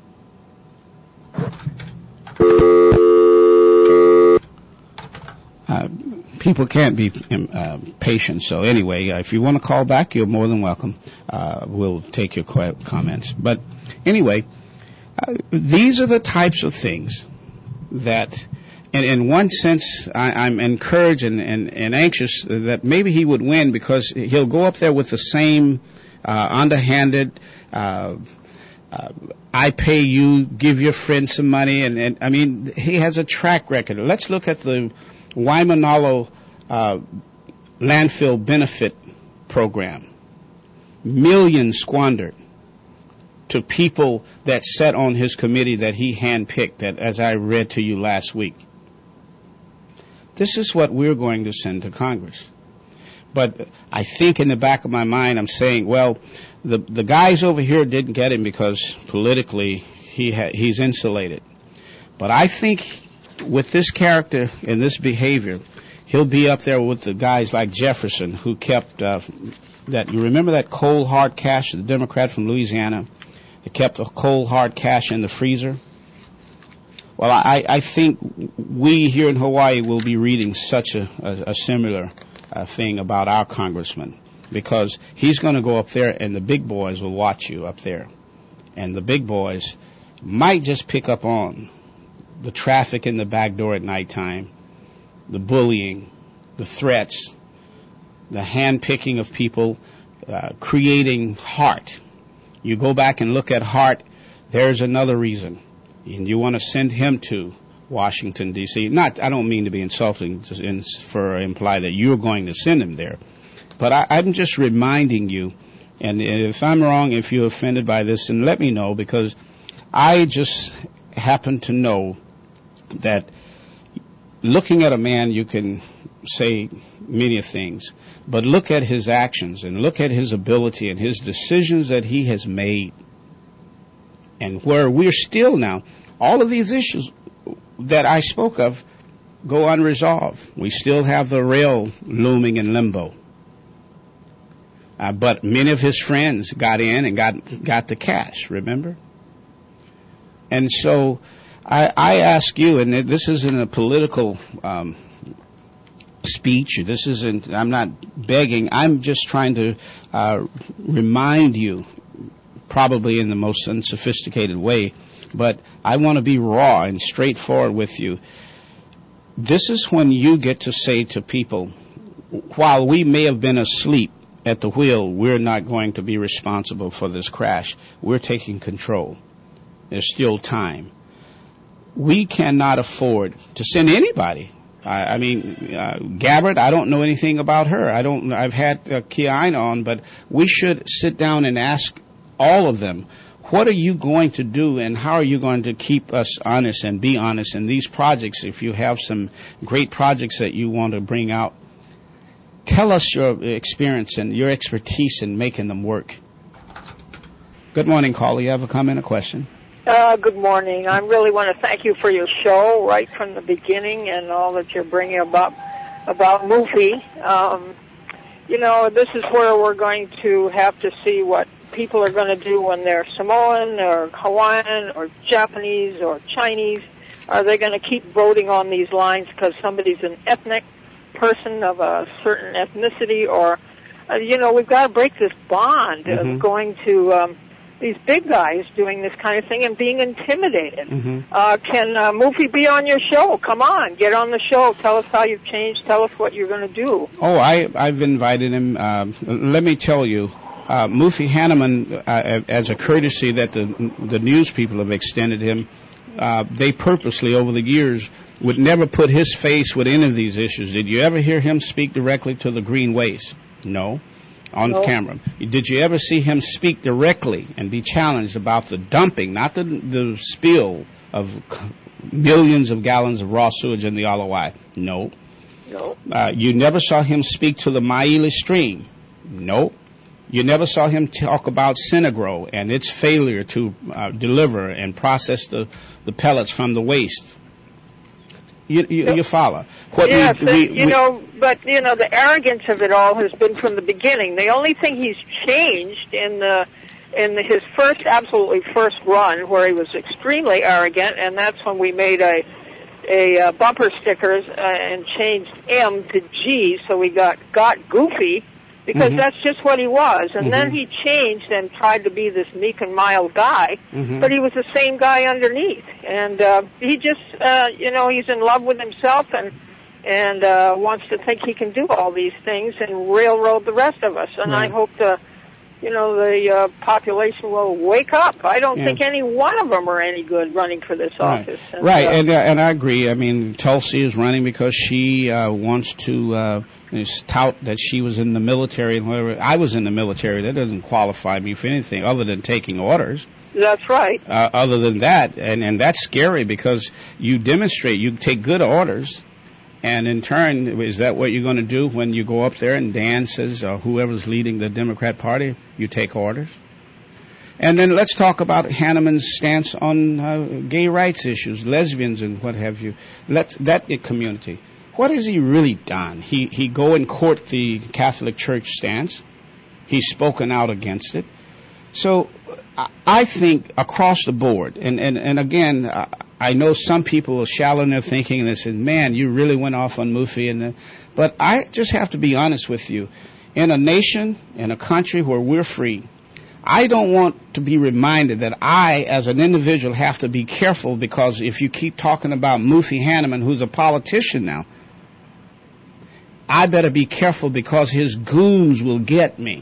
Uh, people can't be uh, patient, so anyway, uh, if you want to call back, you're more than welcome. Uh, we'll take your qu- comments. But anyway, uh, these are the types of things that, in, in one sense, I, I'm encouraged and, and, and anxious that maybe he would win, because he'll go up there with the same uh, underhanded, uh, uh, I pay you, give your friend some money, and, and I mean, he has a track record. Let's look at the Waimanalo uh, landfill benefit program. Millions squandered to people that sat on his committee that he handpicked, that, as I read to you last week. This is what we're going to send to Congress. But I think in the back of my mind I'm saying, well, the the guys over here didn't get him because politically he ha- he's insulated. But I think with this character and this behavior, he'll be up there with the guys like Jefferson, who kept uh, that. You remember that cold hard cash, the Democrat from Louisiana, that kept the cold hard cash in the freezer? Well, I, I think we here in Hawaii will be reading such a, a, a similar uh, thing about our congressman, because he's going to go up there and the big boys will watch you up there. And the big boys might just pick up on the traffic in the back door at nighttime, the bullying, the threats, the hand-picking of people, uh, creating Hart. You go back and look at Hart, there's another reason. And you want to send him to Washington, D C Not, I don't mean to be insulting to, in, for imply that you're going to send him there. But I, I'm just reminding you, and, and if I'm wrong, if you're offended by this, then let me know, because I just happen to know that looking at a man, you can say many things, but look at his actions and look at his ability and his decisions that he has made, and where we're still now, all of these issues that I spoke of go unresolved. We still have the rail looming in limbo. Uh, but many of his friends got in and got got the cash, remember? And so I, I ask you, and this isn't a political um, speech. This isn't. I'm not begging. I'm just trying to uh, remind you, probably in the most unsophisticated way, but I want to be raw and straightforward with you. This is when you get to say to people, while we may have been asleep at the wheel, we're not going to be responsible for this crash. We're taking control. There's still time. We cannot afford to send anybody. I, I mean, uh, Gabbard, I don't know anything about her. I don't. I've had uh, Keina on, but we should sit down and ask all of them, what are you going to do, and how are you going to keep us honest and be honest in these projects? If you have some great projects that you want to bring out, tell us your experience and your expertise in making them work. Good morning, caller. You have a comment or question? Uh, good morning. I really want to thank you for your show right from the beginning and all that you're bringing about about Mufi. Um, you know, this is where we're going to have to see what people are going to do when they're Samoan or Hawaiian or Japanese or Chinese. Are they going to keep voting on these lines because somebody's an ethnic person of a certain ethnicity? Or, uh, you know, we've got to break this bond mm-hmm. of going to um, these big guys doing this kind of thing and being intimidated. Mm-hmm. Uh, can uh, Mufi be on your show? Come on, get on the show. Tell us how you've changed. Tell us what you're going to do. Oh, I, I've invited him. Uh, let me tell you, uh, Mufi Hanneman, uh, as a courtesy that the the news people have extended him, uh, they purposely over the years would never put his face with any of these issues. Did you ever hear him speak directly to the green waste? No. On no. camera. Did you ever see him speak directly and be challenged about the dumping, not the the spill of millions of gallons of raw sewage in the Alawai? No. No. Uh, you never saw him speak to the Maile stream. Nope. You never saw him talk about Synagro and its failure to uh, deliver and process the, the pellets from the waste. You, you, you follow? What yes, we, we, you we, know, but, you know, the arrogance of it all has been from the beginning. The only thing he's changed in the in his first, absolutely first run, where he was extremely arrogant, and that's when we made a a uh, bumper stickers uh, and changed M to G, so we got got goofy, because Mm-hmm. that's just what he was. And Mhm. then he changed and tried to be this meek and mild guy, Mhm. but he was the same guy underneath. And uh, he just, uh, you know, he's in love with himself and and uh, wants to think he can do all these things and railroad the rest of us. And I Right. hope the, you know, the uh, population will wake up. I don't Yeah. think any one of them are any good running for this Right, office. And, right. uh, and uh, and I agree. I mean, Tulsi is running because she uh, wants to uh, tout that she was in the military and whatever. I was in the military. That doesn't qualify me for anything other than taking orders. That's right. Uh, other than that, and and that's scary because you demonstrate, you take good orders. And in turn, is that what you're going to do when you go up there and Dan says, or whoever's leading the Democrat Party, you take orders? And then let's talk about Hanneman's stance on uh, gay rights issues, lesbians and what have you. Let that community. What has he really done? He he go and court the Catholic Church stance. He's spoken out against it. So I think across the board, and, and, and again, I know some people are shallow in their thinking and they say, man, you really went off on Mufi. And the, but I just have to be honest with you. In a nation, in a country where we're free, I don't want to be reminded that I, as an individual, have to be careful because if you keep talking about Mufi Hanneman, who's a politician now, I better be careful because his goons will get me.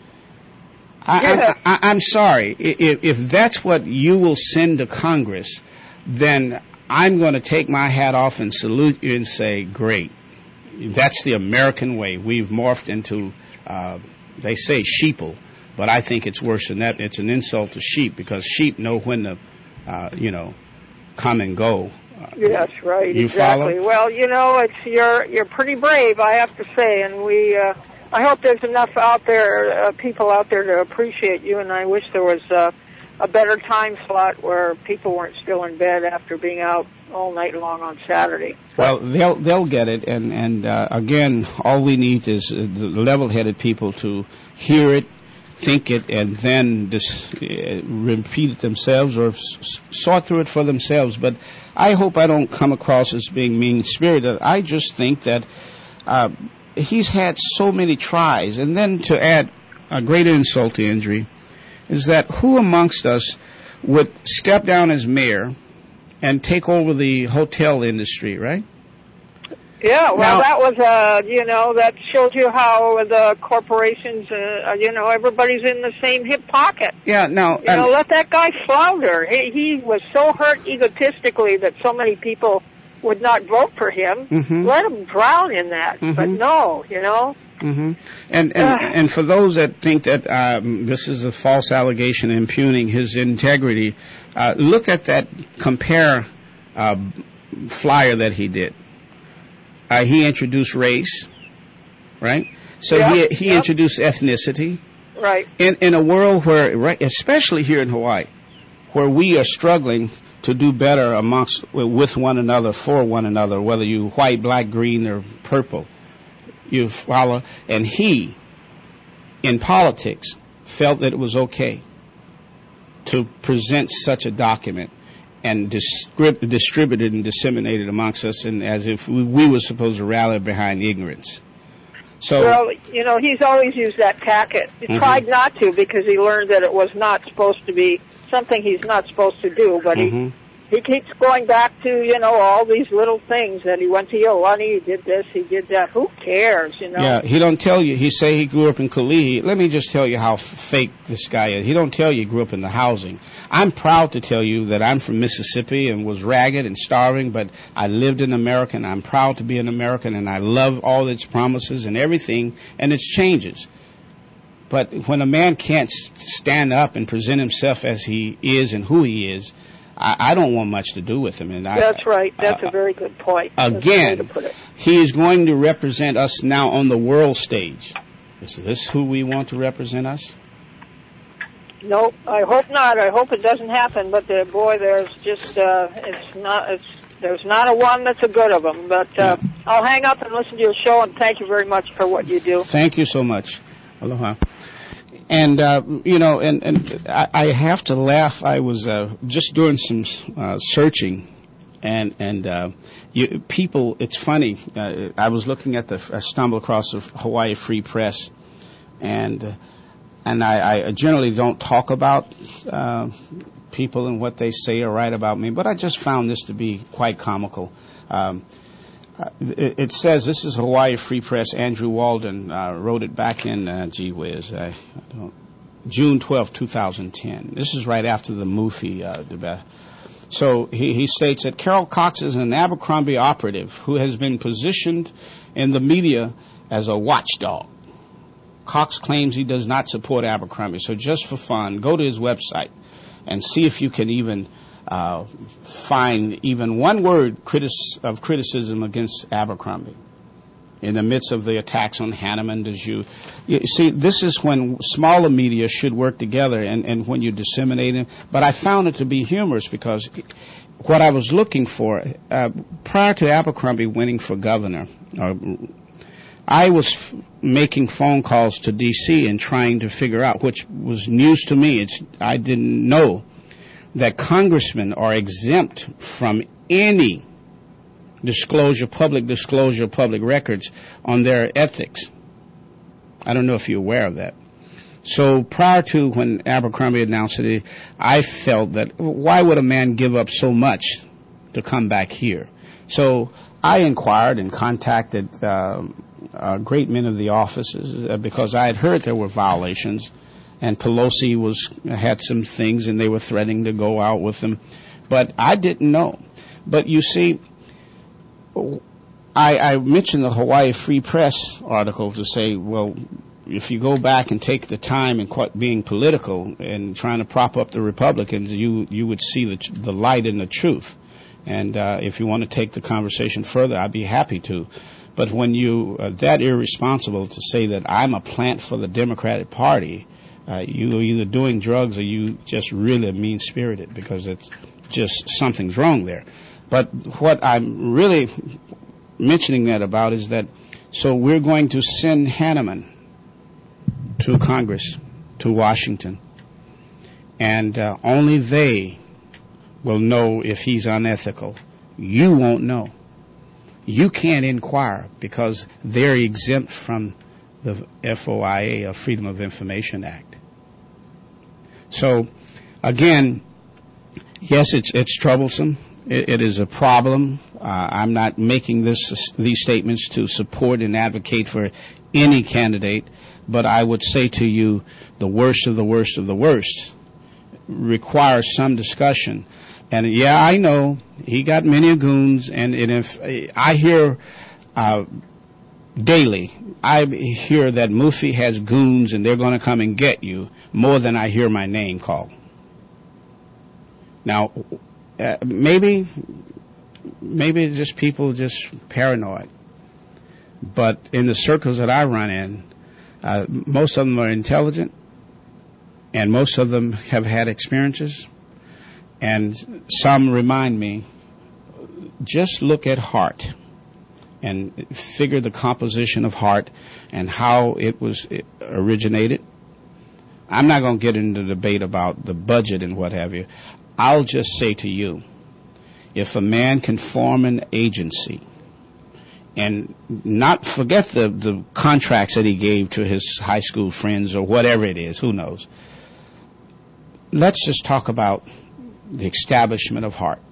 I, Yeah. I, I, I'm sorry. If, if that's what you will send to Congress, then I'm going to take my hat off and salute you and say, great. That's the American way. We've morphed into, uh, they say sheeple, but I think it's worse than that. It's an insult to sheep because sheep know when to, uh, you know, come and go. Yes, right, You exactly. follow? Well, you know, it's you're you're pretty brave, I have to say, and we. Uh, I hope there's enough out there, uh, people out there to appreciate you, and I wish there was uh, a better time slot where people weren't still in bed after being out all night long on Saturday. Well, they'll they'll get it, and and uh, again, all we need is uh, the level-headed people to hear it, think it, and then dis, uh, repeat it themselves or s- sort through it for themselves. But I hope I don't come across as being mean-spirited. I just think that uh, he's had so many tries, and then to add a greater insult to injury is that who amongst us would step down as mayor and take over the hotel industry, right? Yeah, well, Now- that was, uh, you know, that shows you how the corporations, uh, you know, everybody's in the same hip pocket. Yeah, now, You know, um, let that guy flounder. He, he was so hurt egotistically that so many people would not vote for him. Mhm. Let him drown in that. But Mhm. no, you know. hmm And and, and for those that think that um, this is a false allegation impugning his integrity, uh, look at that compare uh, flyer that he did. Uh, he introduced race, right? So Yeah, he he yeah. introduced ethnicity. Right. In in a world where, right, especially here in Hawaii, where we are struggling to do better amongst with one another, for one another, whether you white, black, green, or purple, you follow. And he, in politics, felt that it was okay to present such a document and distrib- distribute it and disseminate it amongst us, and as if we, we were supposed to rally behind ignorance. So. Well, you know, he's always used that tactic. He Mhm. tried not to because he learned that it was not supposed to be something he's not supposed to do, but Mhm. he he keeps going back to, you know, all these little things that he went to Iolani, he did this, he did that. Who cares, you know? Yeah, he don't tell you. He say he grew up in Kalihi. Let me just tell you how f- fake this guy is. He don't tell you he grew up in the housing. I'm proud to tell you that I'm from Mississippi and was ragged and starving, but I lived in America, and I'm proud to be an American, and I love all its promises and everything and its changes. But when a man can't s- stand up and present himself as he is and who he is, I, I don't want much to do with him. And I, That's right. That's uh, a very good point. That's again, a way to put it. he is going to represent us now on the world stage. Is this who we want to represent us? Nope, I hope not. I hope it doesn't happen. But uh, boy, there's just uh, it's not. It's there's not a one that's a good of them. But uh, yeah. I'll hang up and listen to your show. And thank you very much for what you do. Thank you so much. Aloha. And, uh, you know, and, and I, I have to laugh. I was uh, just doing some uh, searching, and, and uh, you, people, it's funny. Uh, I was looking at the, I stumbled across the Hawaii Free Press, and uh, and I, I generally don't talk about uh, people and what they say or write about me, but I just found this to be quite comical. Um, Uh, it, it says, this is Hawaii Free Press. Andrew Walden uh, wrote it back in, uh, gee whiz, uh, I don't, June twelfth, twenty ten. This is right after the Mufi uh, debate. So he, he states that Carol Cox is an Abercrombie operative who has been positioned in the media as a watchdog. Cox claims he does not support Abercrombie. So just for fun, go to his website and see if you can even Uh, find even one word critis- of criticism against Abercrombie in the midst of the attacks on Hanneman, Dejoux. You see, this is when smaller media should work together and, and when you disseminate it. But I found it to be humorous because what I was looking for, uh, prior to Abercrombie winning for governor, uh, I was f- making phone calls to D C and trying to figure out, which was news to me. It's, I didn't know that congressmen are exempt from any disclosure, public disclosure, public records on their ethics. I don't know if you're aware of that. So prior to when Abercrombie announced it, I felt that why would a man give up so much to come back here? So I inquired and contacted uh, uh, great men of the offices uh, because I had heard there were violations. And Pelosi was had some things, and they were threatening to go out with them. But I didn't know. But you see, I, I mentioned the Hawaii Free Press article to say, well, if you go back and take the time and quite being political and trying to prop up the Republicans, you you would see the the light and the truth. And uh, if you want to take the conversation further, I'd be happy to. But when you are that irresponsible to say that I'm a plant for the Democratic Party, Uh, you're either doing drugs or you just really mean-spirited because it's just something's wrong there. But what I'm really mentioning that about is that so we're going to send Hanneman to Congress, to Washington, and uh, only they will know if he's unethical. You won't know. You can't inquire because they're exempt from the F O I A, or Freedom of Information Act. So, again, yes, it's it's troublesome. It, it is a problem. Uh, I'm not making this these statements to support and advocate for any candidate, but I would say to you, the worst of the worst of the worst requires some discussion. And yeah, I know he got many goons, and, and if I hear uh, daily, I hear that Mufi has goons and they're going to come and get you more than I hear my name called. Now, uh, maybe, maybe it's just people just paranoid. But in the circles that I run in, uh, most of them are intelligent, and most of them have had experiences, and some remind me, just look at heart and figure the composition of heart and how it was originated. I'm not going to get into debate about the budget and what have you. I'll just say to you, if a man can form an agency and not forget the, the contracts that he gave to his high school friends or whatever it is, who knows. Let's just talk about the establishment of heart.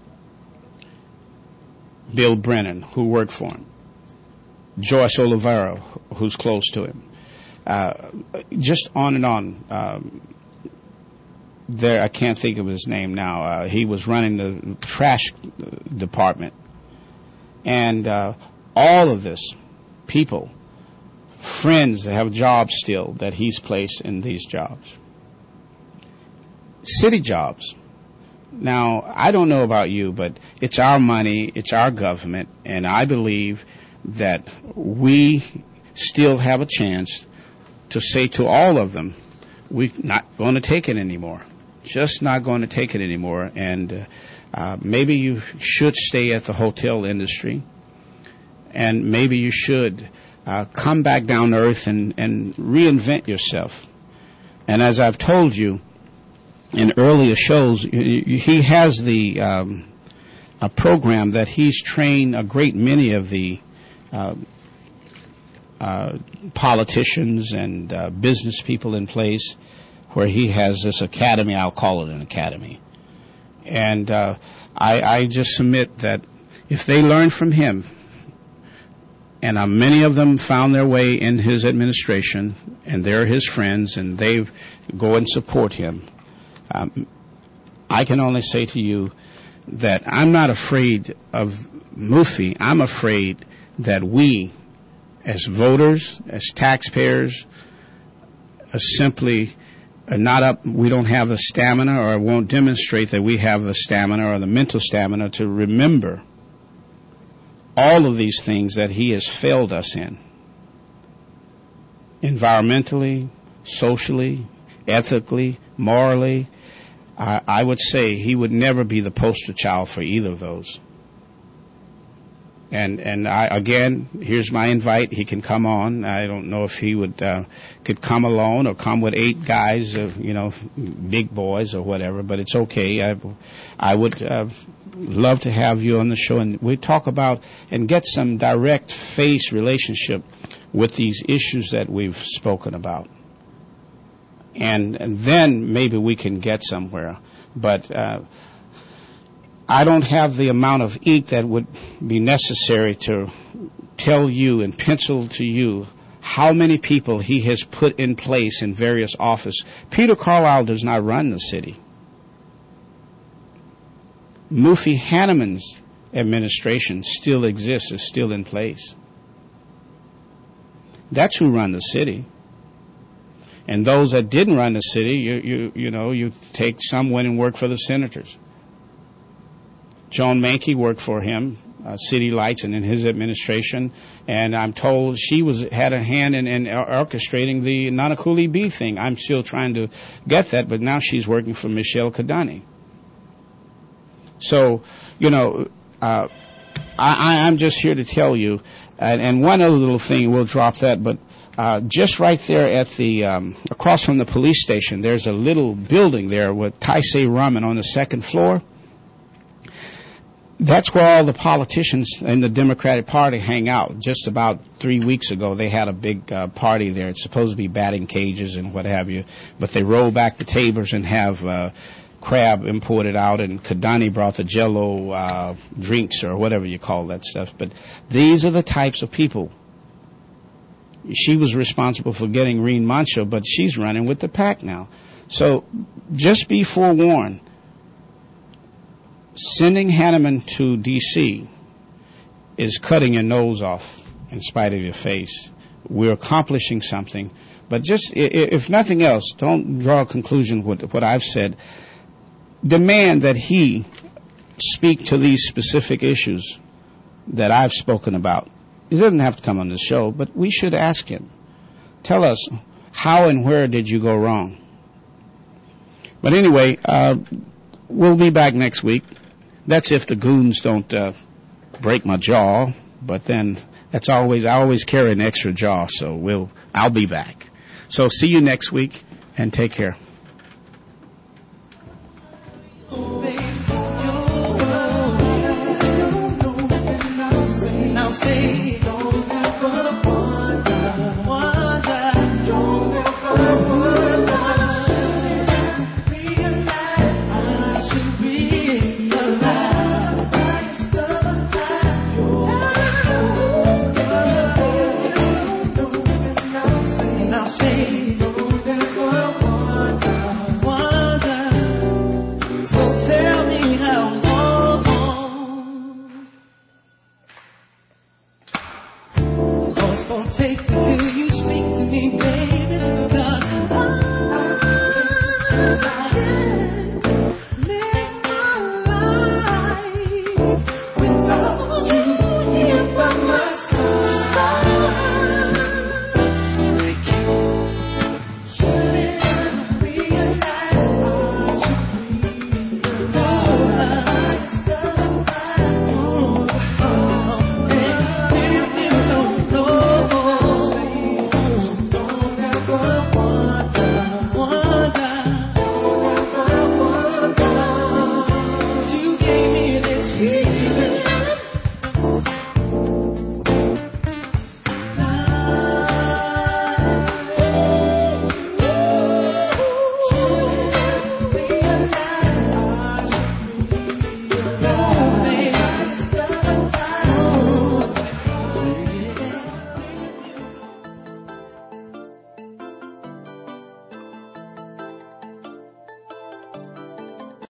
Bill Brennan, who worked for him. Joyce Oliveira, who's close to him. Uh, just on and on. Um, there, I can't think of his name now. Uh, he was running the trash department. And uh, all of this, people, friends that have jobs still that he's placed in these jobs. City jobs. Now, I don't know about you, but it's our money, it's our government, and I believe that we still have a chance to say to all of them, we're not going to take it anymore. Just not going to take it anymore. And uh, uh, maybe you should stay at the hotel industry, and maybe you should uh, come back down to earth and, and reinvent yourself. And as I've told you in earlier shows, he has the um, a program that he's trained a great many of the uh, uh, politicians and uh, business people in place, where he has this academy. I'll call it an academy. And uh, I, I just submit that if they learn from him, and uh, many of them found their way in his administration, and they're his friends, and they go and support him, um, I can only say to you that I'm not afraid of Mufti. I'm afraid that we, as voters, as taxpayers, are simply are not up, we don't have the stamina, or won't demonstrate that we have the stamina or the mental stamina to remember all of these things that he has failed us in. Environmentally, socially, ethically, morally. I, I would say he would never be the poster child for either of those. And and I, again, here's my invite. He can come on. I don't know if he would uh, could come alone or come with eight guys, uh, you know, big boys or whatever. But it's okay. I I would uh, love to have you on the show, and we talk about and get some direct face relationship with these issues that we've spoken about. And, and then maybe we can get somewhere. But uh, I don't have the amount of ink that would be necessary to tell you and pencil to you how many people he has put in place in various offices. Peter Carlisle does not run the city. Mufti Hanneman's administration still exists, is still in place. That's who run the city. And those that didn't run the city, you you you know, you take some went and worked for the senators. Joan Mankey worked for him, uh, City Lights, and in his administration. And I'm told she was had a hand in, in orchestrating the Nanakuli B thing. I'm still trying to get that, but now she's working for Michelle Kadani. So, you know, uh, I, I'm just here to tell you, and, and one other little thing, we'll drop that, but uh, just right there at the, um, across from the police station, there's a little building there with Taisei Ramen on the second floor. That's where all the politicians in the Democratic Party hang out. Just about three weeks ago, they had a big uh, party there. It's supposed to be batting cages and what have you, but they roll back the tables and have uh, crab imported out, and Kadani brought the Jello uh, drinks or whatever you call that stuff. But these are the types of people. She was responsible for getting Reen Mancho, but she's running with the pack now. So just be forewarned. Sending Hanneman to D C is cutting your nose off in spite of your face. We're accomplishing something. But just, if nothing else, don't draw a conclusion with what I've said. Demand that he speak to these specific issues that I've spoken about. He doesn't have to come on the show, but we should ask him. Tell us, how and where did you go wrong? But anyway, uh, we'll be back next week. That's if the goons don't uh, break my jaw. But then that's always I always carry an extra jaw, so we'll I'll be back. So see you next week, and take care. Now say, don't ever wonder, wonder, don't ever wonder. Take the